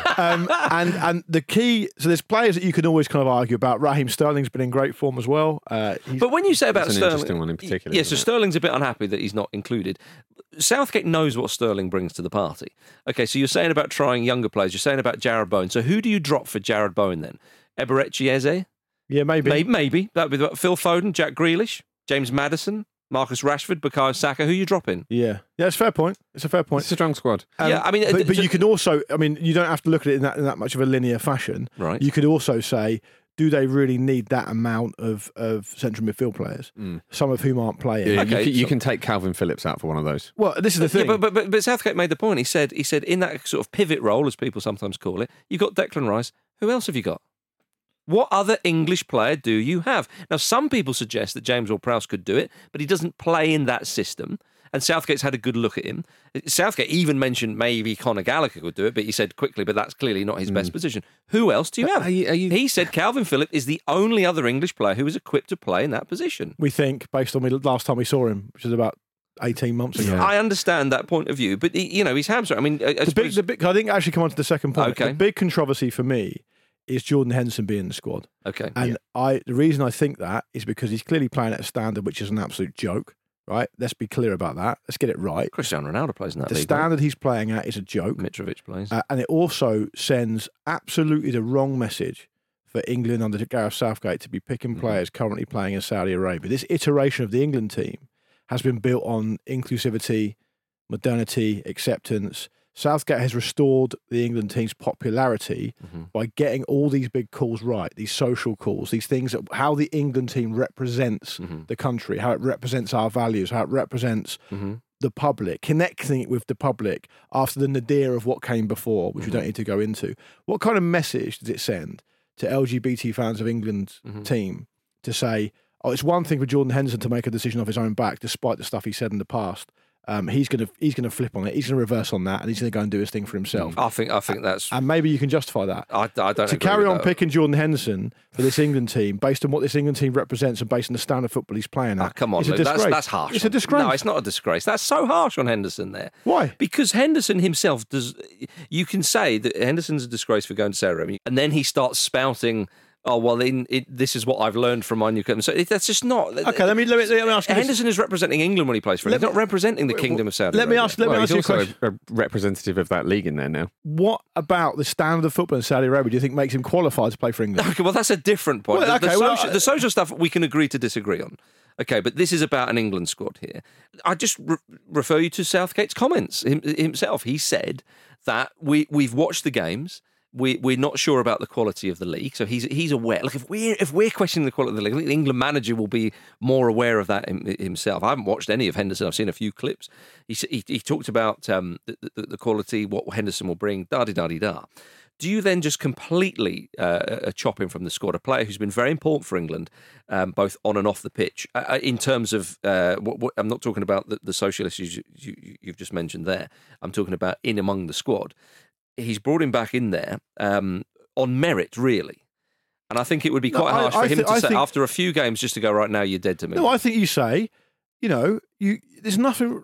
S6: And the key. So there's players that you can always kind of argue about. Raheem Sterling's been in great form as well.
S5: But when you say about Sterling,
S7: interesting one in particular.
S5: So Sterling's a bit unhappy that he's not included. Southgate knows what Sterling brings to the party. Okay, so you're saying about trying younger players. You're saying about Jarrod Bowen. So who do you drop for Jarrod Bowen then? Eberechi Eze?
S6: Yeah, maybe.
S5: Maybe. That would be Phil Foden, Jack Grealish, James Maddison, Marcus Rashford, Bukayo Saka. Who are you dropping?
S6: Yeah, it's a fair point. It's a fair point.
S7: It's a strong squad.
S6: But you can also, you don't have to look at it in that much of a linear fashion.
S5: Right.
S6: You could also say, do they really need that amount of central midfield players? Some of whom aren't playing.
S7: Yeah, you can take Calvin Phillips out for one of those.
S6: Well, this is the thing.
S5: Yeah, but Southgate made the point. He said in that sort of pivot role, as people sometimes call it, you've got Declan Rice. Who else have you got? What other English player do you have? Now, some people suggest that James Ward-Prowse could do it, but he doesn't play in that system. And Southgate's had a good look at him. Southgate even mentioned maybe Conor Gallagher could do it, but he said quickly, but that's clearly not his best position. Who else do you have? He said Calvin Phillips is the only other English player who is equipped to play in that position.
S6: We think, based on the last time we saw him, which was about 18 months ago.
S5: I understand that point of view, but he's hamstrung. I mean, I
S6: think actually come on to the second point.
S5: Okay.
S6: The big controversy for me is Jordan Henderson being in the squad.
S5: Okay.
S6: And the reason I think that is because he's clearly playing at a standard which is an absolute joke. Right, let's be clear about that. Let's get it right.
S5: Cristiano Ronaldo plays in that league.
S6: The standard he's playing at is a joke.
S5: Mitrovic plays.
S6: And it also sends absolutely the wrong message for England under Gareth Southgate to be picking players currently playing in Saudi Arabia. This iteration of the England team has been built on inclusivity, modernity, acceptance. Southgate has restored the England team's popularity by getting all these big calls right, these social calls, these things, how the England team represents the country, how it represents our values, how it represents the public, connecting it with the public after the nadir of what came before, which we don't need to go into. What kind of message does it send to LGBT fans of England's team to say, it's one thing for Jordan Henderson to make a decision off his own back, despite the stuff he said in the past, he's going to flip on it. He's going to reverse on that, and he's going to go and do his thing for himself.
S5: I think that's,
S6: and maybe you can justify that.
S5: I don't
S6: to carry on picking Jordan Henderson for this England team based on what this England team represents and based on the standard of football he's playing at.
S5: Come on, Luke, that's harsh.
S6: It's a disgrace.
S5: No, it's not a disgrace. That's so harsh on Henderson there.
S6: Why?
S5: Because Henderson himself does. You can say that Henderson's a disgrace for going to Saudi Arabia, and then he starts spouting, oh, well, this is what I've learned from my new club. So that's just not.
S6: Okay, let me ask you.
S5: Henderson is representing England when he plays for England. He's not representing the Kingdom of Saudi
S6: Arabia.
S5: Let
S6: me ask you a question.
S7: He's also a representative of that league in there now.
S6: What about the standard of football in Saudi Arabia do you think makes him qualified to play for England?
S5: Okay, well, that's a different point.
S6: Well,
S5: the social stuff we can agree to disagree on. Okay, but this is about an England squad here. I just refer you to Southgate's comments himself. He said that we've watched the games. We're not sure about the quality of the league, so he's aware. Look, if we're questioning the quality of the league, I think the England manager will be more aware of that himself. I haven't watched any of Henderson. I've seen a few clips. He talked about the quality, what Henderson will bring. Da-di-da-di-da. Do you then just completely chop him from the squad? A player who's been very important for England, both on and off the pitch, in terms of I'm not talking about the social issues you've just mentioned there. I'm talking about in among the squad. He's brought him back in there on merit, really. And I think it would be quite harsh for him to say, after a few games, just to go, right now, you're dead to me.
S6: No, I think you say, there's nothing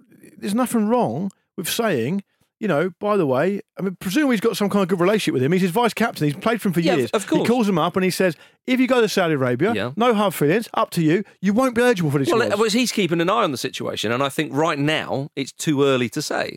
S6: wrong with saying, by the way, I mean, presumably he's got some kind of good relationship with him. He's his vice captain. He's played for him for years.
S5: Of course.
S6: He calls him up and he says, if you go to Saudi Arabia, no hard feelings, up to you. You won't be eligible for this.
S5: Well, he's keeping an eye on the situation. And I think right now, it's too early to say.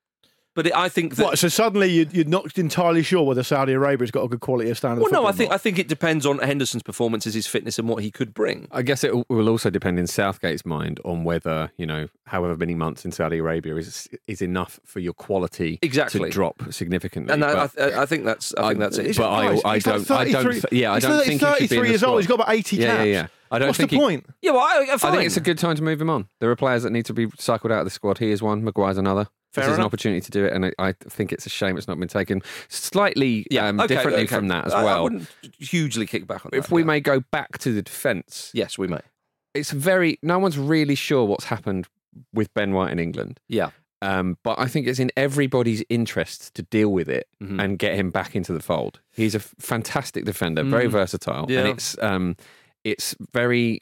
S5: But I think that
S6: so suddenly you're not entirely sure whether Saudi Arabia's got a good quality of standard.
S5: Well, no, I think it depends on Henderson's performances, his fitness, and what he could bring.
S7: I guess it will also depend in Southgate's mind on whether however many months in Saudi Arabia is enough for your quality to drop significantly.
S5: And I think that's it.
S7: But I don't think he's
S6: 33 years old. He's got about 80 caps.
S7: Yeah.
S6: What's the point?
S5: Yeah, well,
S7: I think it's a good time to move him on. There are players that need to be cycled out of the squad. He is one. Maguire's another. This is an opportunity to do it, and I think it's a shame it's not been taken slightly differently from that as well.
S5: I wouldn't hugely kick back on that.
S7: If we may go back to the defence.
S5: Yes, we may.
S7: It's no one's really sure what's happened with Ben White in England.
S5: Yeah.
S7: But I think it's in everybody's interest to deal with it and get him back into the fold. He's a fantastic defender, very versatile, and it's very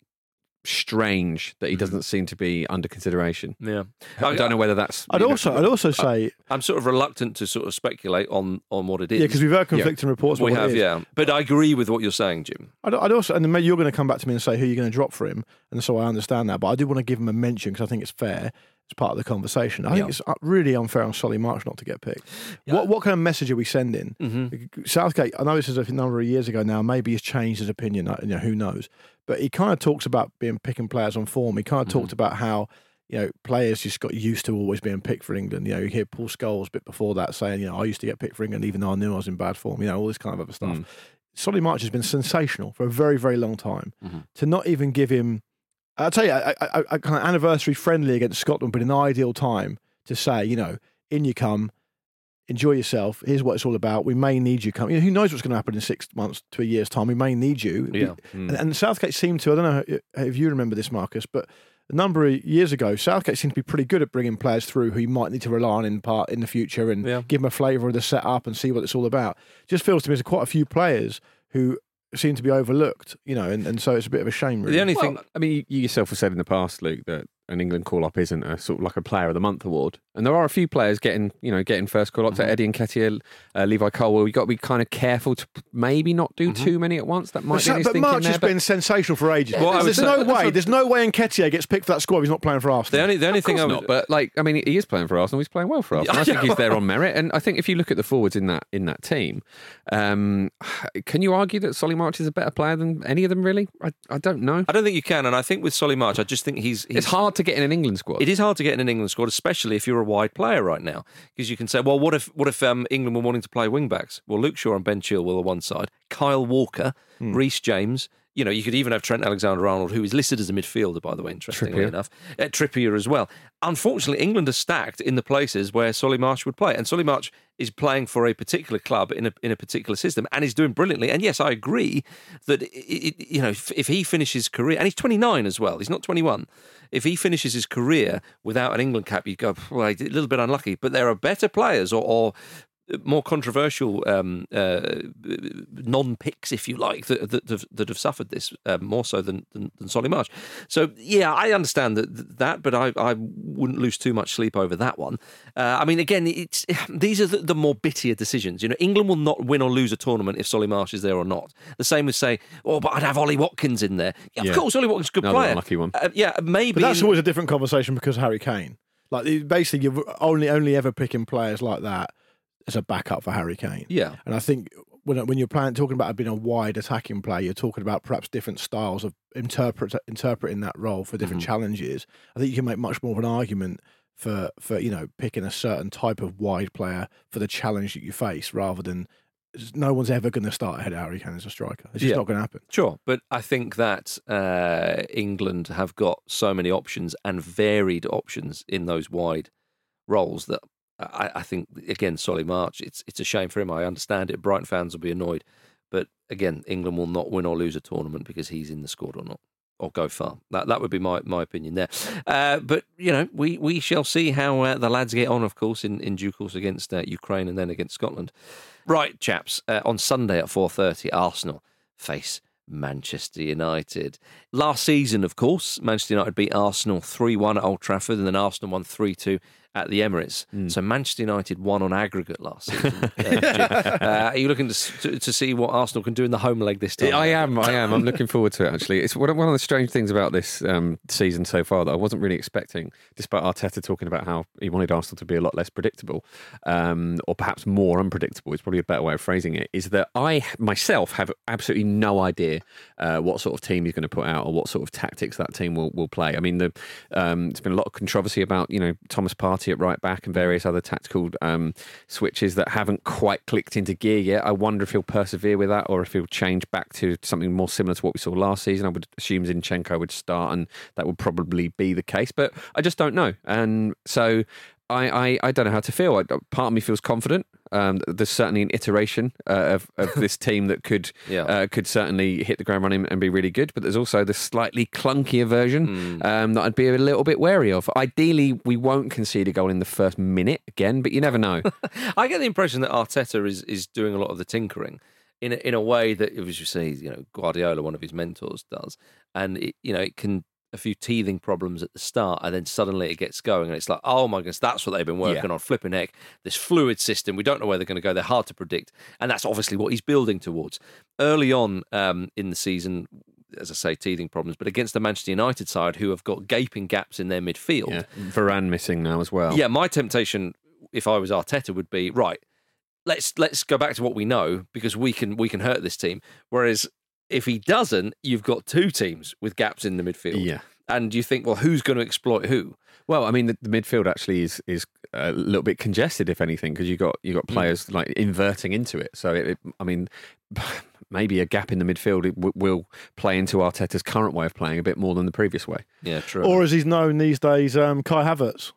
S7: strange that he doesn't seem to be under consideration.
S5: Yeah,
S7: I don't know whether that's.
S6: I'd also say
S5: I'm sort of reluctant to sort of speculate on what it is.
S6: Yeah, because we've heard conflicting reports.
S5: We have, but I agree with what you're saying, Jim.
S6: I'd also, and then maybe you're going to come back to me and say who you're going to drop for him, and so I understand that. But I do want to give him a mention because I think it's fair. It's part of the conversation. I think it's really unfair on Solly March not to get picked. Yeah. What kind of message are we sending? Southgate, I know this is a number of years ago now, maybe he's changed his opinion, who knows. But he kind of talks about picking players on form. He kind of talked about how, players just got used to always being picked for England. You hear Paul Scholes a bit before that saying, I used to get picked for England even though I knew I was in bad form, all this kind of other stuff. Solly March has been sensational for a very, very long time. To not even give him, I'll tell you, a kind of anniversary friendly against Scotland, but an ideal time to say, in you come, enjoy yourself. Here's what it's all about. We may need you. Who knows what's going to happen in 6 months to a year's time? We may need you.
S5: Yeah.
S6: And Southgate seemed to, I don't know if you remember this, Marcus, but a number of years ago, Southgate seemed to be pretty good at bringing players through who you might need to rely on in the future and give them a flavour of the setup and see what it's all about. Just feels to me there's quite a few players who seem to be overlooked, and so it's a bit of a shame, really.
S5: The only thing,
S7: I mean, you yourself have said in the past, Luke, that an England call-up isn't a sort of like a Player of the Month award, and there are a few players getting first call-ups. Eddie Nketiah, Levi Colwill. You've got to be kind of careful to maybe not do too many at once. That might be
S6: but March has been sensational for ages. Well, there's no way Nketiah gets picked for that squad if he's not playing for Arsenal.
S5: The only thing
S7: not, but he is playing for Arsenal. He's playing well for Arsenal. I think he's there on merit, and I think if you look at the forwards in that team, can you argue that Solly March is a better player than any of them? Really, I don't know.
S5: I don't think you can, and I think with Solly March, I just think he's
S7: it's hard to get in an England squad.
S5: It is hard to get in an England squad, especially if you're a wide player right now, because you can say, well, what if England were wanting to play wing backs? Well, Luke Shaw and Ben Chilwell are one side, Kyle Walker, Reece James, You could even have Trent Alexander-Arnold, who is listed as a midfielder, by the way, interestingly enough. Trippier as well. Unfortunately, England are stacked in the places where Solly March would play. And Solly March is playing for a particular club in a particular system and is doing brilliantly. And yes, I agree that, if he finishes his career, and he's 29 as well, he's not 21. If he finishes his career without an England cap, you go, well, a little bit unlucky. But there are better players or more controversial non-picks, if you like, that have suffered this more so than Solly March. So, yeah, I understand that, but I wouldn't lose too much sleep over that one. Again, these are the more bittier decisions. England will not win or lose a tournament if Solly March is there or not. The same as say, but I'd have Ollie Watkins in there. Of course, Ollie Watkins is a good player.
S7: Unlucky one.
S5: Maybe.
S6: But that's always a different conversation because Harry Kane. Like, basically, you're only ever picking players like that as a backup for Harry Kane.
S5: Yeah.
S6: And I think when you're talking about being a wide attacking player, you're talking about perhaps different styles of interpreting that role for different challenges. I think you can make much more of an argument for picking a certain type of wide player for the challenge that you face, rather than no one's ever going to start ahead of Harry Kane as a striker. It's just not going to happen.
S5: Sure, but I think that England have got so many options and varied options in those wide roles that I think, again, Solly March, it's a shame for him. I understand it. Brighton fans will be annoyed. But, again, England will not win or lose a tournament because he's in the squad or not, or go far. That would be my opinion there. But, we shall see how the lads get on, of course, in due course against Ukraine and then against Scotland. Right, chaps, on Sunday at 4:30, Arsenal face Manchester United. Last season, of course, Manchester United beat Arsenal 3-1 at Old Trafford, and then Arsenal won 3-2 at the Emirates. So Manchester United won on aggregate last season. Are you looking to see what Arsenal can do in the home leg this time?
S7: I am. I'm looking forward to it, actually. It's one of the strange things about this season so far that I wasn't really expecting, despite Arteta talking about how he wanted Arsenal to be a lot less predictable, or perhaps more unpredictable, is probably a better way of phrasing it, is that I myself have absolutely no idea what sort of team he's going to put out or what sort of tactics that team will play. I mean, there's been a lot of controversy about, Thomas Partey at right back and various other tactical switches that haven't quite clicked into gear yet. I wonder if he'll persevere with that or if he'll change back to something more similar to what we saw last season. I would assume Zinchenko would start, and that would probably be the case, but I just don't know. And so I don't know how to feel. Part of me feels confident. There's certainly an iteration of this team that could certainly hit the ground running and be really good, but there's also the slightly clunkier version that I'd be a little bit wary of. Ideally, we won't concede a goal in the first minute again, but you never know.
S5: I get the impression that Arteta is doing a lot of the tinkering in a way that, as you say, Guardiola, one of his mentors, does, and it can. A few teething problems at the start, and then suddenly it gets going, and it's like, oh my goodness, that's what they've been working on. Flipping heck, this fluid system, we don't know where they're going to go. They're hard to predict, and that's obviously what he's building towards. Early on in the season, as I say, teething problems, but against the Manchester United side, who have got gaping gaps in their midfield.
S7: Varane missing now as well.
S5: Yeah, my temptation, if I was Arteta, would be right. Let's go back to what we know, because we can hurt this team. Whereas if he doesn't, you've got two teams with gaps in the midfield.
S7: Yeah.
S5: And you think, well, who's going to exploit who?
S7: Well, I mean, the midfield actually is a little bit congested, if anything, because you got players like inverting into it. So, maybe a gap in the midfield will play into Arteta's current way of playing a bit more than the previous way.
S5: Yeah, true.
S6: Or as he's known these days, Kai Havertz.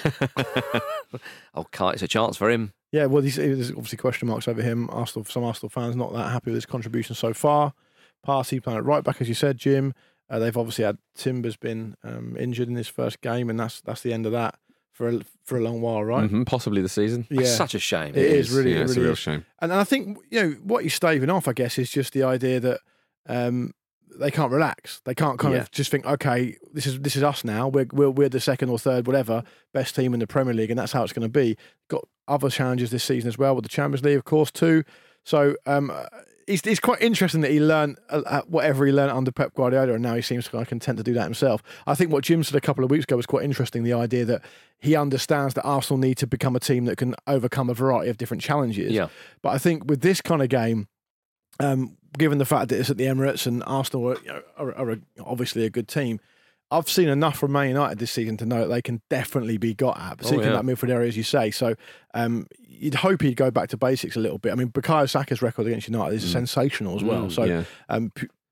S5: Kai, it's a chance for him.
S6: Yeah, well, there's obviously question marks over him. Some Arsenal fans not that happy with his contribution so far. Partey playing at right back, as you said, Jim. They've obviously had Timber's been injured in his first game, and that's the end of that for a long while, right?
S7: Mm-hmm, possibly the season.
S5: Yeah, it's such a shame.
S6: It is really,
S7: it's
S6: really
S7: a real shame.
S6: And I think what he's staving off, I guess, is just the idea that they can't relax. They can't kind of just think, okay, this is us now. We're the second or third, whatever, best team in the Premier League, and that's how it's going to be. Got other challenges this season as well with the Champions League, of course, too. So it's quite interesting that he learned whatever he learned under Pep Guardiola, and now he seems kind of content to do that himself. I think what Jim said a couple of weeks ago was quite interesting, the idea that he understands that Arsenal need to become a team that can overcome a variety of different challenges. Yeah. But I think with this kind of game, given the fact that it's at the Emirates and Arsenal are obviously a good team, I've seen enough from Man United this season to know that they can definitely be got at, particularly in that midfield area, as you say. So you'd hope he'd go back to basics a little bit. I mean, Bukayo Saka's record against United is sensational as well. So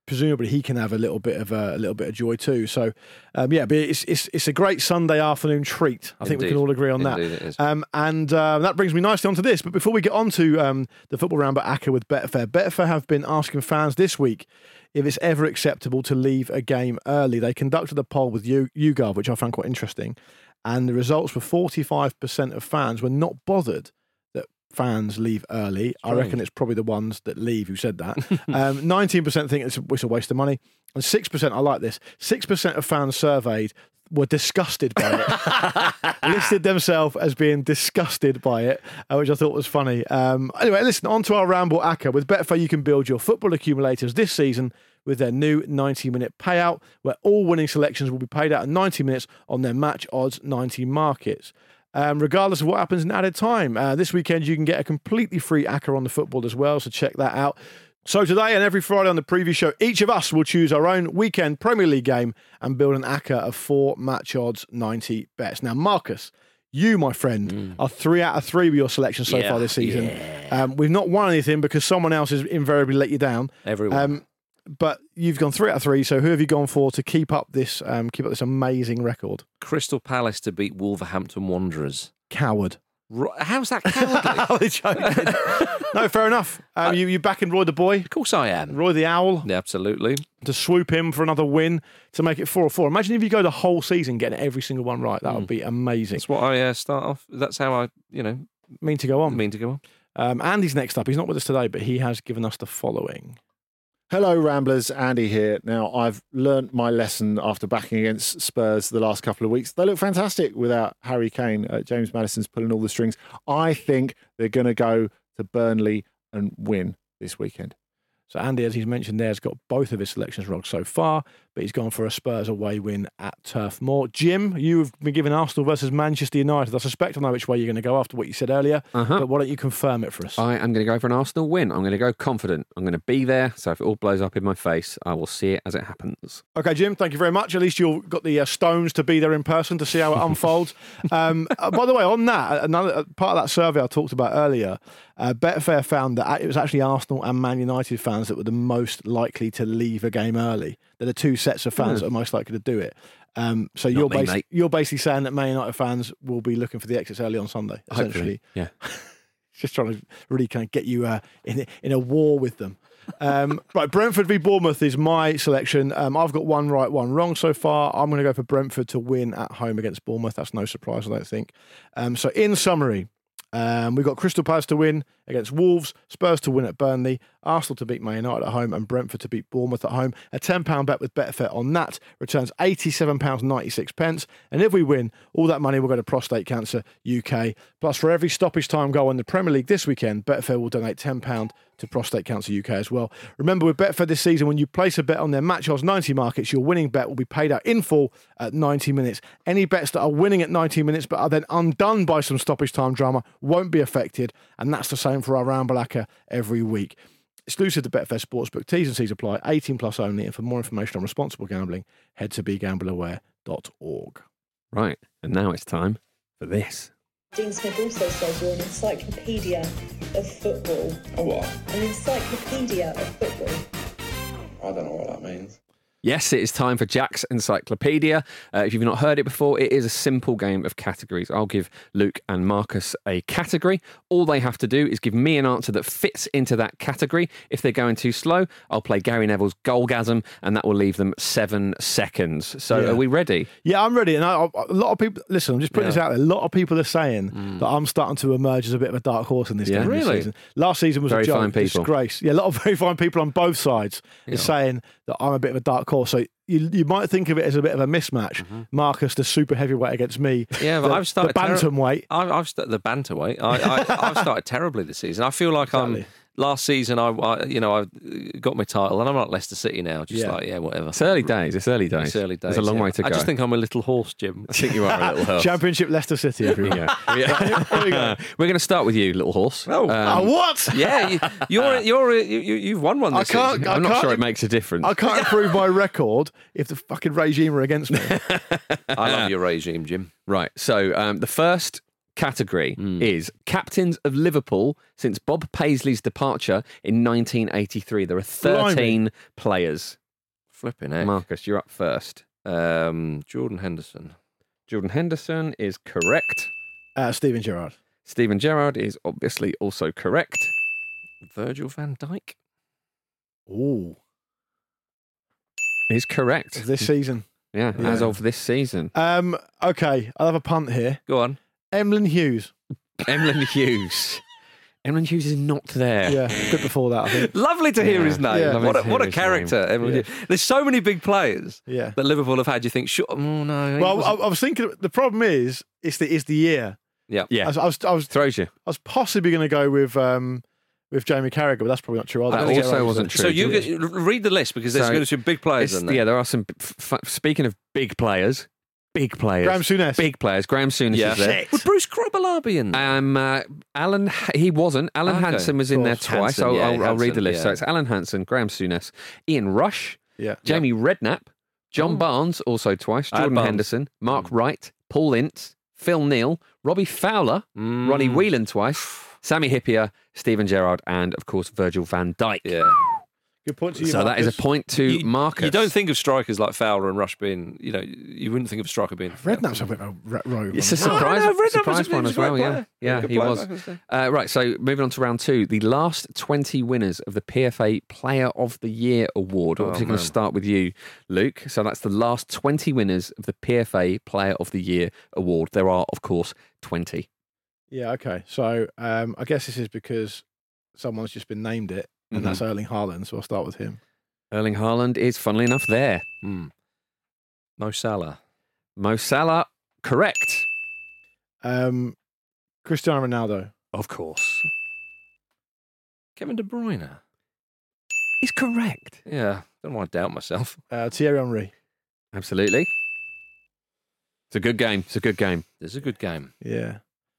S6: presumably he can have a little bit of joy too. So, but it's a great Sunday afternoon treat. I think we can all agree on that.
S5: It is.
S6: And that brings me nicely onto this. But before we get on to the Football Ramble ACCA with Betfair have been asking fans this week if it's ever acceptable to leave a game early. They conducted a poll with YouGov, which I found quite interesting, and the results were 45% of fans were not bothered that fans leave early. Strange. I reckon it's probably the ones that leave who said that. 19% think it's a waste of money, and 6%, I like this, 6% of fans surveyed were disgusted by it. Listed themselves as being disgusted by it, which I thought was funny. Anyway, listen, on to our Ramble ACCA. With Betfair, you can build your football accumulators this season with their new 90-minute payout, where all winning selections will be paid out in 90 minutes on their match odds 90 markets. Regardless of what happens in added time. This weekend, you can get a completely free ACCA on the football as well, so check that out. So today and every Friday on the preview show, each of us will choose our own weekend Premier League game and build an ACCA of 4 match odds 90 bets. Now, Marcus, you, my friend, are 3 out of 3 with your selection so far this season.
S5: Yeah.
S6: We've not won anything because someone else has invariably let you down.
S5: Everyone.
S6: But you've gone 3 out of 3. So who have you gone for to keep up this amazing record?
S5: Crystal Palace to beat Wolverhampton Wanderers.
S6: Coward.
S5: How's that cowardly?
S6: No, fair enough. You backing Roy the Boy?
S5: Of course I am.
S6: Roy the Owl?
S5: Yeah, absolutely.
S6: To swoop him for another win to make it 4-4. Imagine if you go the whole season getting every single one right. That would be amazing.
S5: That's what I start off. That's how I,
S6: mean to go on. Andy's next up. He's not with us today, but he has given us the following.
S11: Hello, Ramblers. Andy here. Now, I've learnt my lesson after backing against Spurs the last couple of weeks. They look fantastic without Harry Kane. James Maddison's pulling all the strings. I think they're going to go to Burnley and win this weekend.
S6: So Andy, as he's mentioned there, has got both of his selections wrong so far, but he's gone for a Spurs away win at Turf Moor. Jim, you've been given Arsenal versus Manchester United. I suspect I know which way you're going to go after what you said earlier, but why don't you confirm it for us?
S7: I am going to go for an Arsenal win. I'm going to go confident. I'm going to be there, so if it all blows up in my face, I will see it as it happens.
S6: Okay, Jim, thank you very much. At least you've got the stones to be there in person to see how it unfolds. By the way, on that, another part of that survey I talked about earlier, Betfair found that it was actually Arsenal and Man United fans that were the most likely to leave a game early. They're the two sets of fans that are most likely to do it. So you're basically saying that Man United fans will be looking for the exits early on Sunday, essentially.
S7: Hopefully, yeah.
S6: Just trying to really kind of get you in a war with them. Right, Brentford v Bournemouth is my selection. I've got one right, one wrong so far. I'm going to go for Brentford to win at home against Bournemouth. That's no surprise, I don't think. So in summary, we've got Crystal Palace to win against Wolves, Spurs to win at Burnley, Arsenal to beat Man United at home, and Brentford to beat Bournemouth at home. A £10 bet with Betfair on that returns £87.96. And if we win, all that money will go to Prostate Cancer UK. Plus, for every stoppage time goal in the Premier League this weekend, Betfair will donate £10 to Prostate Cancer UK as well. Remember, with Betfair this season, when you place a bet on their match odds 90 markets, your winning bet will be paid out in full at 90 minutes. Any bets that are winning at 90 minutes but are then undone by some stoppage time drama won't be affected, and that's the same for our Ramble ACCA every week. Exclusive to Betfair Sportsbook. T's and C's apply. 18 plus only. And for more information on responsible gambling, head to begambleaware.org.
S7: Right, and now it's time for this.
S12: Dean Smith also says you're an encyclopedia of football.
S13: A what?
S12: An encyclopedia of football.
S13: I don't know what that means.
S7: Yes, it is time for Jack's Encyclopedia. If you've not heard it before, it is a simple game of categories. I'll give Luke and Marcus a category. All they have to do is give me an answer that fits into that category. If they're going too slow, I'll play Gary Neville's Goalgasm, and that will leave them 7 seconds. So Are we ready?
S6: Yeah, I'm ready. And a lot of people, listen, I'm just putting this out there. A lot of people are saying that I'm starting to emerge as a bit of a dark horse in this game this season. Last season was a joke, disgrace. Yeah, a lot of very fine people on both sides is saying that I'm a bit of a dark horse. So you might think of it as a bit of a mismatch. Marcus, the super heavyweight against me.
S5: Yeah, but I've started
S6: the bantamweight.
S5: I've started the bantamweight. I've started terribly this season. I feel like last season, I got my title, and I'm at Leicester City now. Whatever.
S7: It's early days. It's early days. There's a long way to go.
S5: I just think I'm a little horse, Jim.
S7: I think you are a little horse.
S6: Championship Leicester City, everyone.
S7: We're going to start with you, little horse.
S6: What?
S5: Yeah, you've won one this season.
S7: I'm not sure it makes a difference.
S6: I can't improve my record if the fucking regime are against me.
S5: I love your regime, Jim.
S7: Right. So the first category is captains of Liverpool since Bob Paisley's departure in 1983. There are 13 players.
S5: Flipping heck.
S7: Marcus, you're up first.
S5: Jordan Henderson.
S7: Jordan Henderson is correct.
S6: Steven Gerrard.
S7: Steven Gerrard is obviously also correct.
S5: Virgil van Dijk.
S6: Ooh.
S7: Is correct.
S6: This season.
S7: Yeah, as of this season.
S6: Okay, I'll have a punt here.
S5: Go on.
S6: Emlyn Hughes.
S7: Emlyn Hughes. Emlyn Hughes is not there.
S6: Yeah, a bit before that, I think.
S5: Lovely to hear his name.
S6: Yeah.
S5: What a character. Emlyn Hughes. There's so many big players that Liverpool have had. You think, sure, no.
S6: Well, I was thinking, the problem is, it's the year.
S5: Yeah.
S6: I was
S7: Throws you.
S6: I was possibly going to go with Jamie Carragher, but that's probably not true.
S7: That also wasn't true.
S5: So you read the list because there's going to be big players in there.
S7: Yeah, there are some. Speaking of big players.
S6: Graham Souness.
S7: Big players. Graham Souness is there.
S5: Would Bruce Grobbelaar be in there?
S7: Alan, he wasn't. Alan Hansen was in there twice.
S5: Hansen,
S7: I'll read the list.
S5: yeah.
S7: So it's Alan Hansen, Graham Souness, Ian Rush, Jamie Redknapp, John Barnes, also twice, Jordan Henderson, Mark Wright, Paul Ince, Phil Neal, Robbie Fowler, Ronnie Whelan twice, Sammy Hippier, Steven Gerrard, and of course Virgil van Dijk.
S5: Yeah.
S6: Good point to you,
S7: So
S6: Marcus.
S7: that is a point to Marcus.
S5: You don't think of strikers like Fowler and Rush being, you wouldn't think of a striker being.
S6: Redknapp's a bit of a rogue.
S7: It's a surprise,
S5: Redknapp
S7: one as well, yeah. Yeah,
S5: Good
S7: he
S5: player
S7: was.
S5: back in the day.
S7: Right, so moving on to round 2. The last 20 winners of the PFA Player of the Year Award. I'm obviously going to start with you, Luke. So that's the last 20 winners of the PFA Player of the Year Award. There are, of course, 20.
S6: Yeah, okay. So I guess this is because someone's just been named it, and that's Erling Haaland, so I'll start with him.
S7: Erling Haaland is, funnily enough, there.
S5: Mo Salah.
S7: Mo Salah, correct.
S6: Cristiano Ronaldo.
S7: Of course.
S5: Kevin De Bruyne.
S7: He's correct.
S5: Yeah, don't want to doubt myself.
S6: Thierry Henry.
S7: Absolutely. It's a good game. It's a good game.
S5: It's a good game.
S6: Yeah.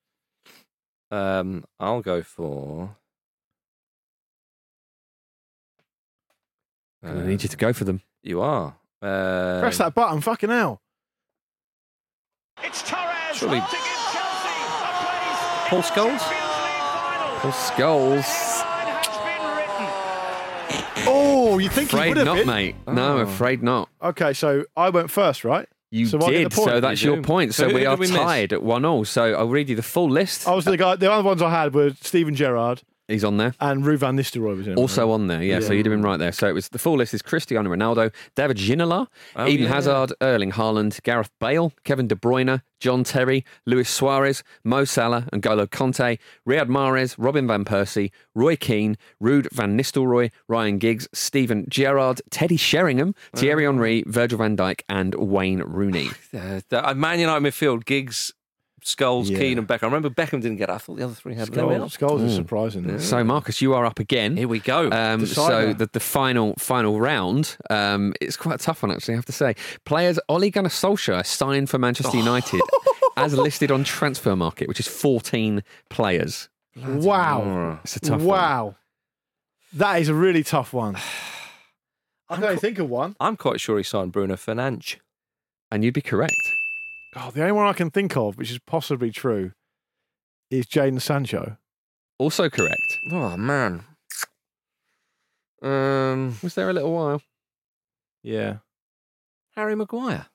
S5: I'll go for.
S7: I need you to go for them.
S5: You are.
S6: Press that button, fucking hell.
S14: It's Torres.
S5: Surely.
S14: To give Chelsea a place
S5: Paul Scholes?
S7: Paul Scholes.
S6: Oh, you think he
S7: Afraid
S6: would have
S7: not,
S6: been?
S7: mate. No, afraid not.
S6: Okay, so I went first, right?
S7: You
S6: So I get
S7: did,
S6: the point.
S7: so that's
S5: You
S7: your
S5: do.
S7: point.
S5: So
S7: So
S5: who
S7: we
S5: did
S7: are
S5: we miss?
S7: tied at 1-1. So I'll read you the full list.
S6: I was the guy. The other ones I had were Steven Gerrard
S7: He's on there.
S6: and Ruud van Nistelrooy was in it.
S7: Also on there, yeah. So you'd have been right there. So it was the full list is Cristiano Ronaldo, David Ginola, Eden Hazard, Erling Haaland, Gareth Bale, Kevin De Bruyne, John Terry, Luis Suarez, Mo Salah, and N'Golo Conte, Riyad Mahrez, Robin van Persie, Roy Keane, Ruud van Nistelrooy, Ryan Giggs, Steven Gerrard, Teddy Sheringham, Thierry Henry, Virgil van Dijk, and Wayne Rooney.
S5: Man United midfield, Giggs, Scholes,
S6: Yeah.
S5: Keane, and Beckham. I remember Beckham didn't get it. I thought the other three had them.
S6: Scholes is surprising. Yeah.
S7: So Marcus, you are up again.
S5: Here we go.
S7: So the final round, it's quite a tough one actually, I have to say. Players Ole Gunnar Solskjaer signed for Manchester United as listed on Transfer Market, which is 14 players.
S6: Wow.
S7: It's a tough one.
S6: Wow. That is a really tough one. I can only think of one.
S5: I'm quite sure he signed Bruno Fernandes.
S7: And you'd be correct.
S6: Oh, the only one I can think of, which is possibly true, is Jadon Sancho.
S7: Also correct.
S5: Oh, man.
S7: Was there a little while?
S6: Yeah.
S5: Harry Maguire.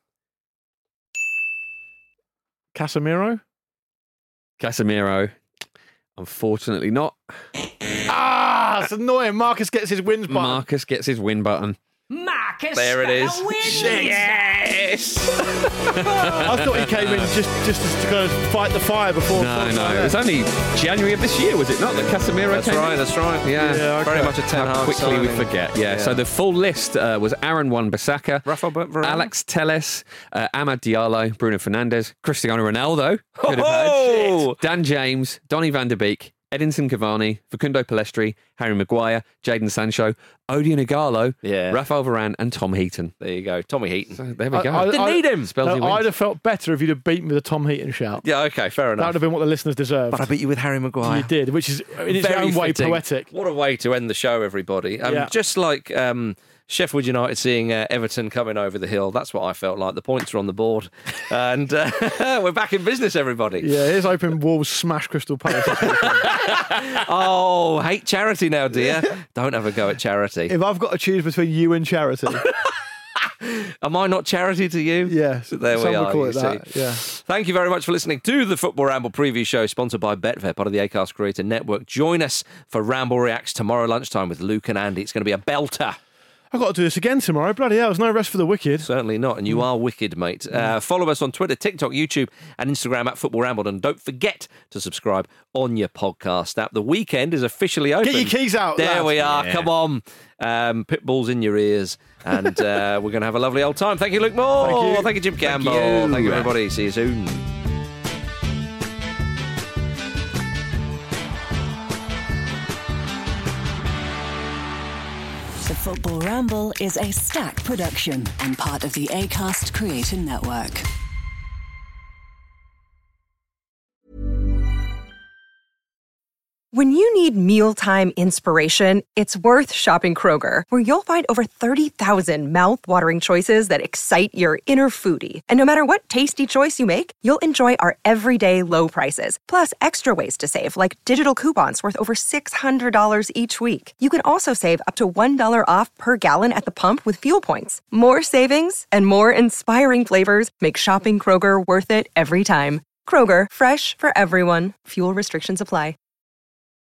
S6: Casemiro?
S7: Casemiro. Unfortunately not.
S6: Ah, it's annoying. Marcus gets his wins button.
S7: Marcus gets his win button.
S14: Marcus.
S5: There it is.
S14: Yes.
S6: I thought he came in just to kind of fight the fire before.
S7: No. It was only January of this year, was it not, that Casemiro
S5: That's
S7: came in?
S5: right, that's right.
S7: Yeah,
S6: okay.
S5: Very much a 10
S7: How
S5: hard
S7: quickly we
S5: signing.
S7: forget. Yeah. So the full list was Aaron Wan-Bissaka,
S5: Rafael Varane.
S7: Alex Telles, Amad Diallo, Bruno Fernandes, Cristiano Ronaldo, could have
S5: Oh!
S7: had, Dan James, Donny van der Beek, Edinson Cavani, Facundo Pellistri, Harry Maguire, Jadon Sancho, Odion Ighalo,
S5: Yeah.
S7: Rafael Varane, and Tom Heaton.
S5: There you go. Tommy Heaton.
S7: So there we go.
S5: Didn't need him.
S7: Spells he wins.
S6: I'd have felt better if you'd have beaten me with a Tom Heaton shout.
S5: Yeah, okay, fair
S6: That
S5: enough.
S6: would have been what the listeners deserved.
S5: But I beat you with Harry Maguire.
S6: You did, which is in its
S5: Very
S6: own way
S5: fitting.
S6: poetic.
S5: What a way to end the show, everybody.
S6: Yeah.
S5: Just like Sheffield United seeing Everton coming over the hill. That's what I felt like. The points are on the board. And we're back in business, everybody.
S6: Yeah, here's hoping Wolves smash Crystal Palace.
S5: Oh, hate charity now, dear. Don't have a go at charity.
S6: If I've got to choose between you and charity.
S5: Am I not charity to you?
S6: Yes.
S5: There we
S6: some
S5: are.
S6: would call
S5: you
S6: it that.
S5: see.
S6: Yeah.
S5: Thank you very much for listening to the Football Ramble preview show, sponsored by Betfair, part of the Acast Creator Network. Join us for Ramble Reacts tomorrow lunchtime with Luke and Andy. It's going to be a belter.
S6: I've got to do this again tomorrow. Bloody hell, there's no rest for the wicked.
S5: Certainly not, and you are wicked, mate. Follow us on Twitter, TikTok, YouTube, and Instagram at Football Rambled, and don't forget to subscribe on your podcast app. The weekend is officially open.
S6: Get your keys out,
S5: There
S6: lads.
S5: we are.
S7: Yeah.
S5: Come on. Pitbulls in your ears, and we're going to have a lovely old time. Thank you, Luke Moore.
S6: Thank you.
S5: Jim Campbell.
S7: you.
S5: Thank you, everybody. See you soon.
S15: The Football Ramble is a Stack production and part of the Acast Creator Network.
S4: When you need mealtime inspiration, it's worth shopping Kroger, where you'll find over 30,000 mouth-watering choices that excite your inner foodie. And no matter what tasty choice you make, you'll enjoy our everyday low prices, plus extra ways to save, like digital coupons worth over $600 each week. You can also save up to $1 off per gallon at the pump with fuel points. More savings and more inspiring flavors make shopping Kroger worth it every time. Kroger, fresh for everyone. Fuel restrictions apply.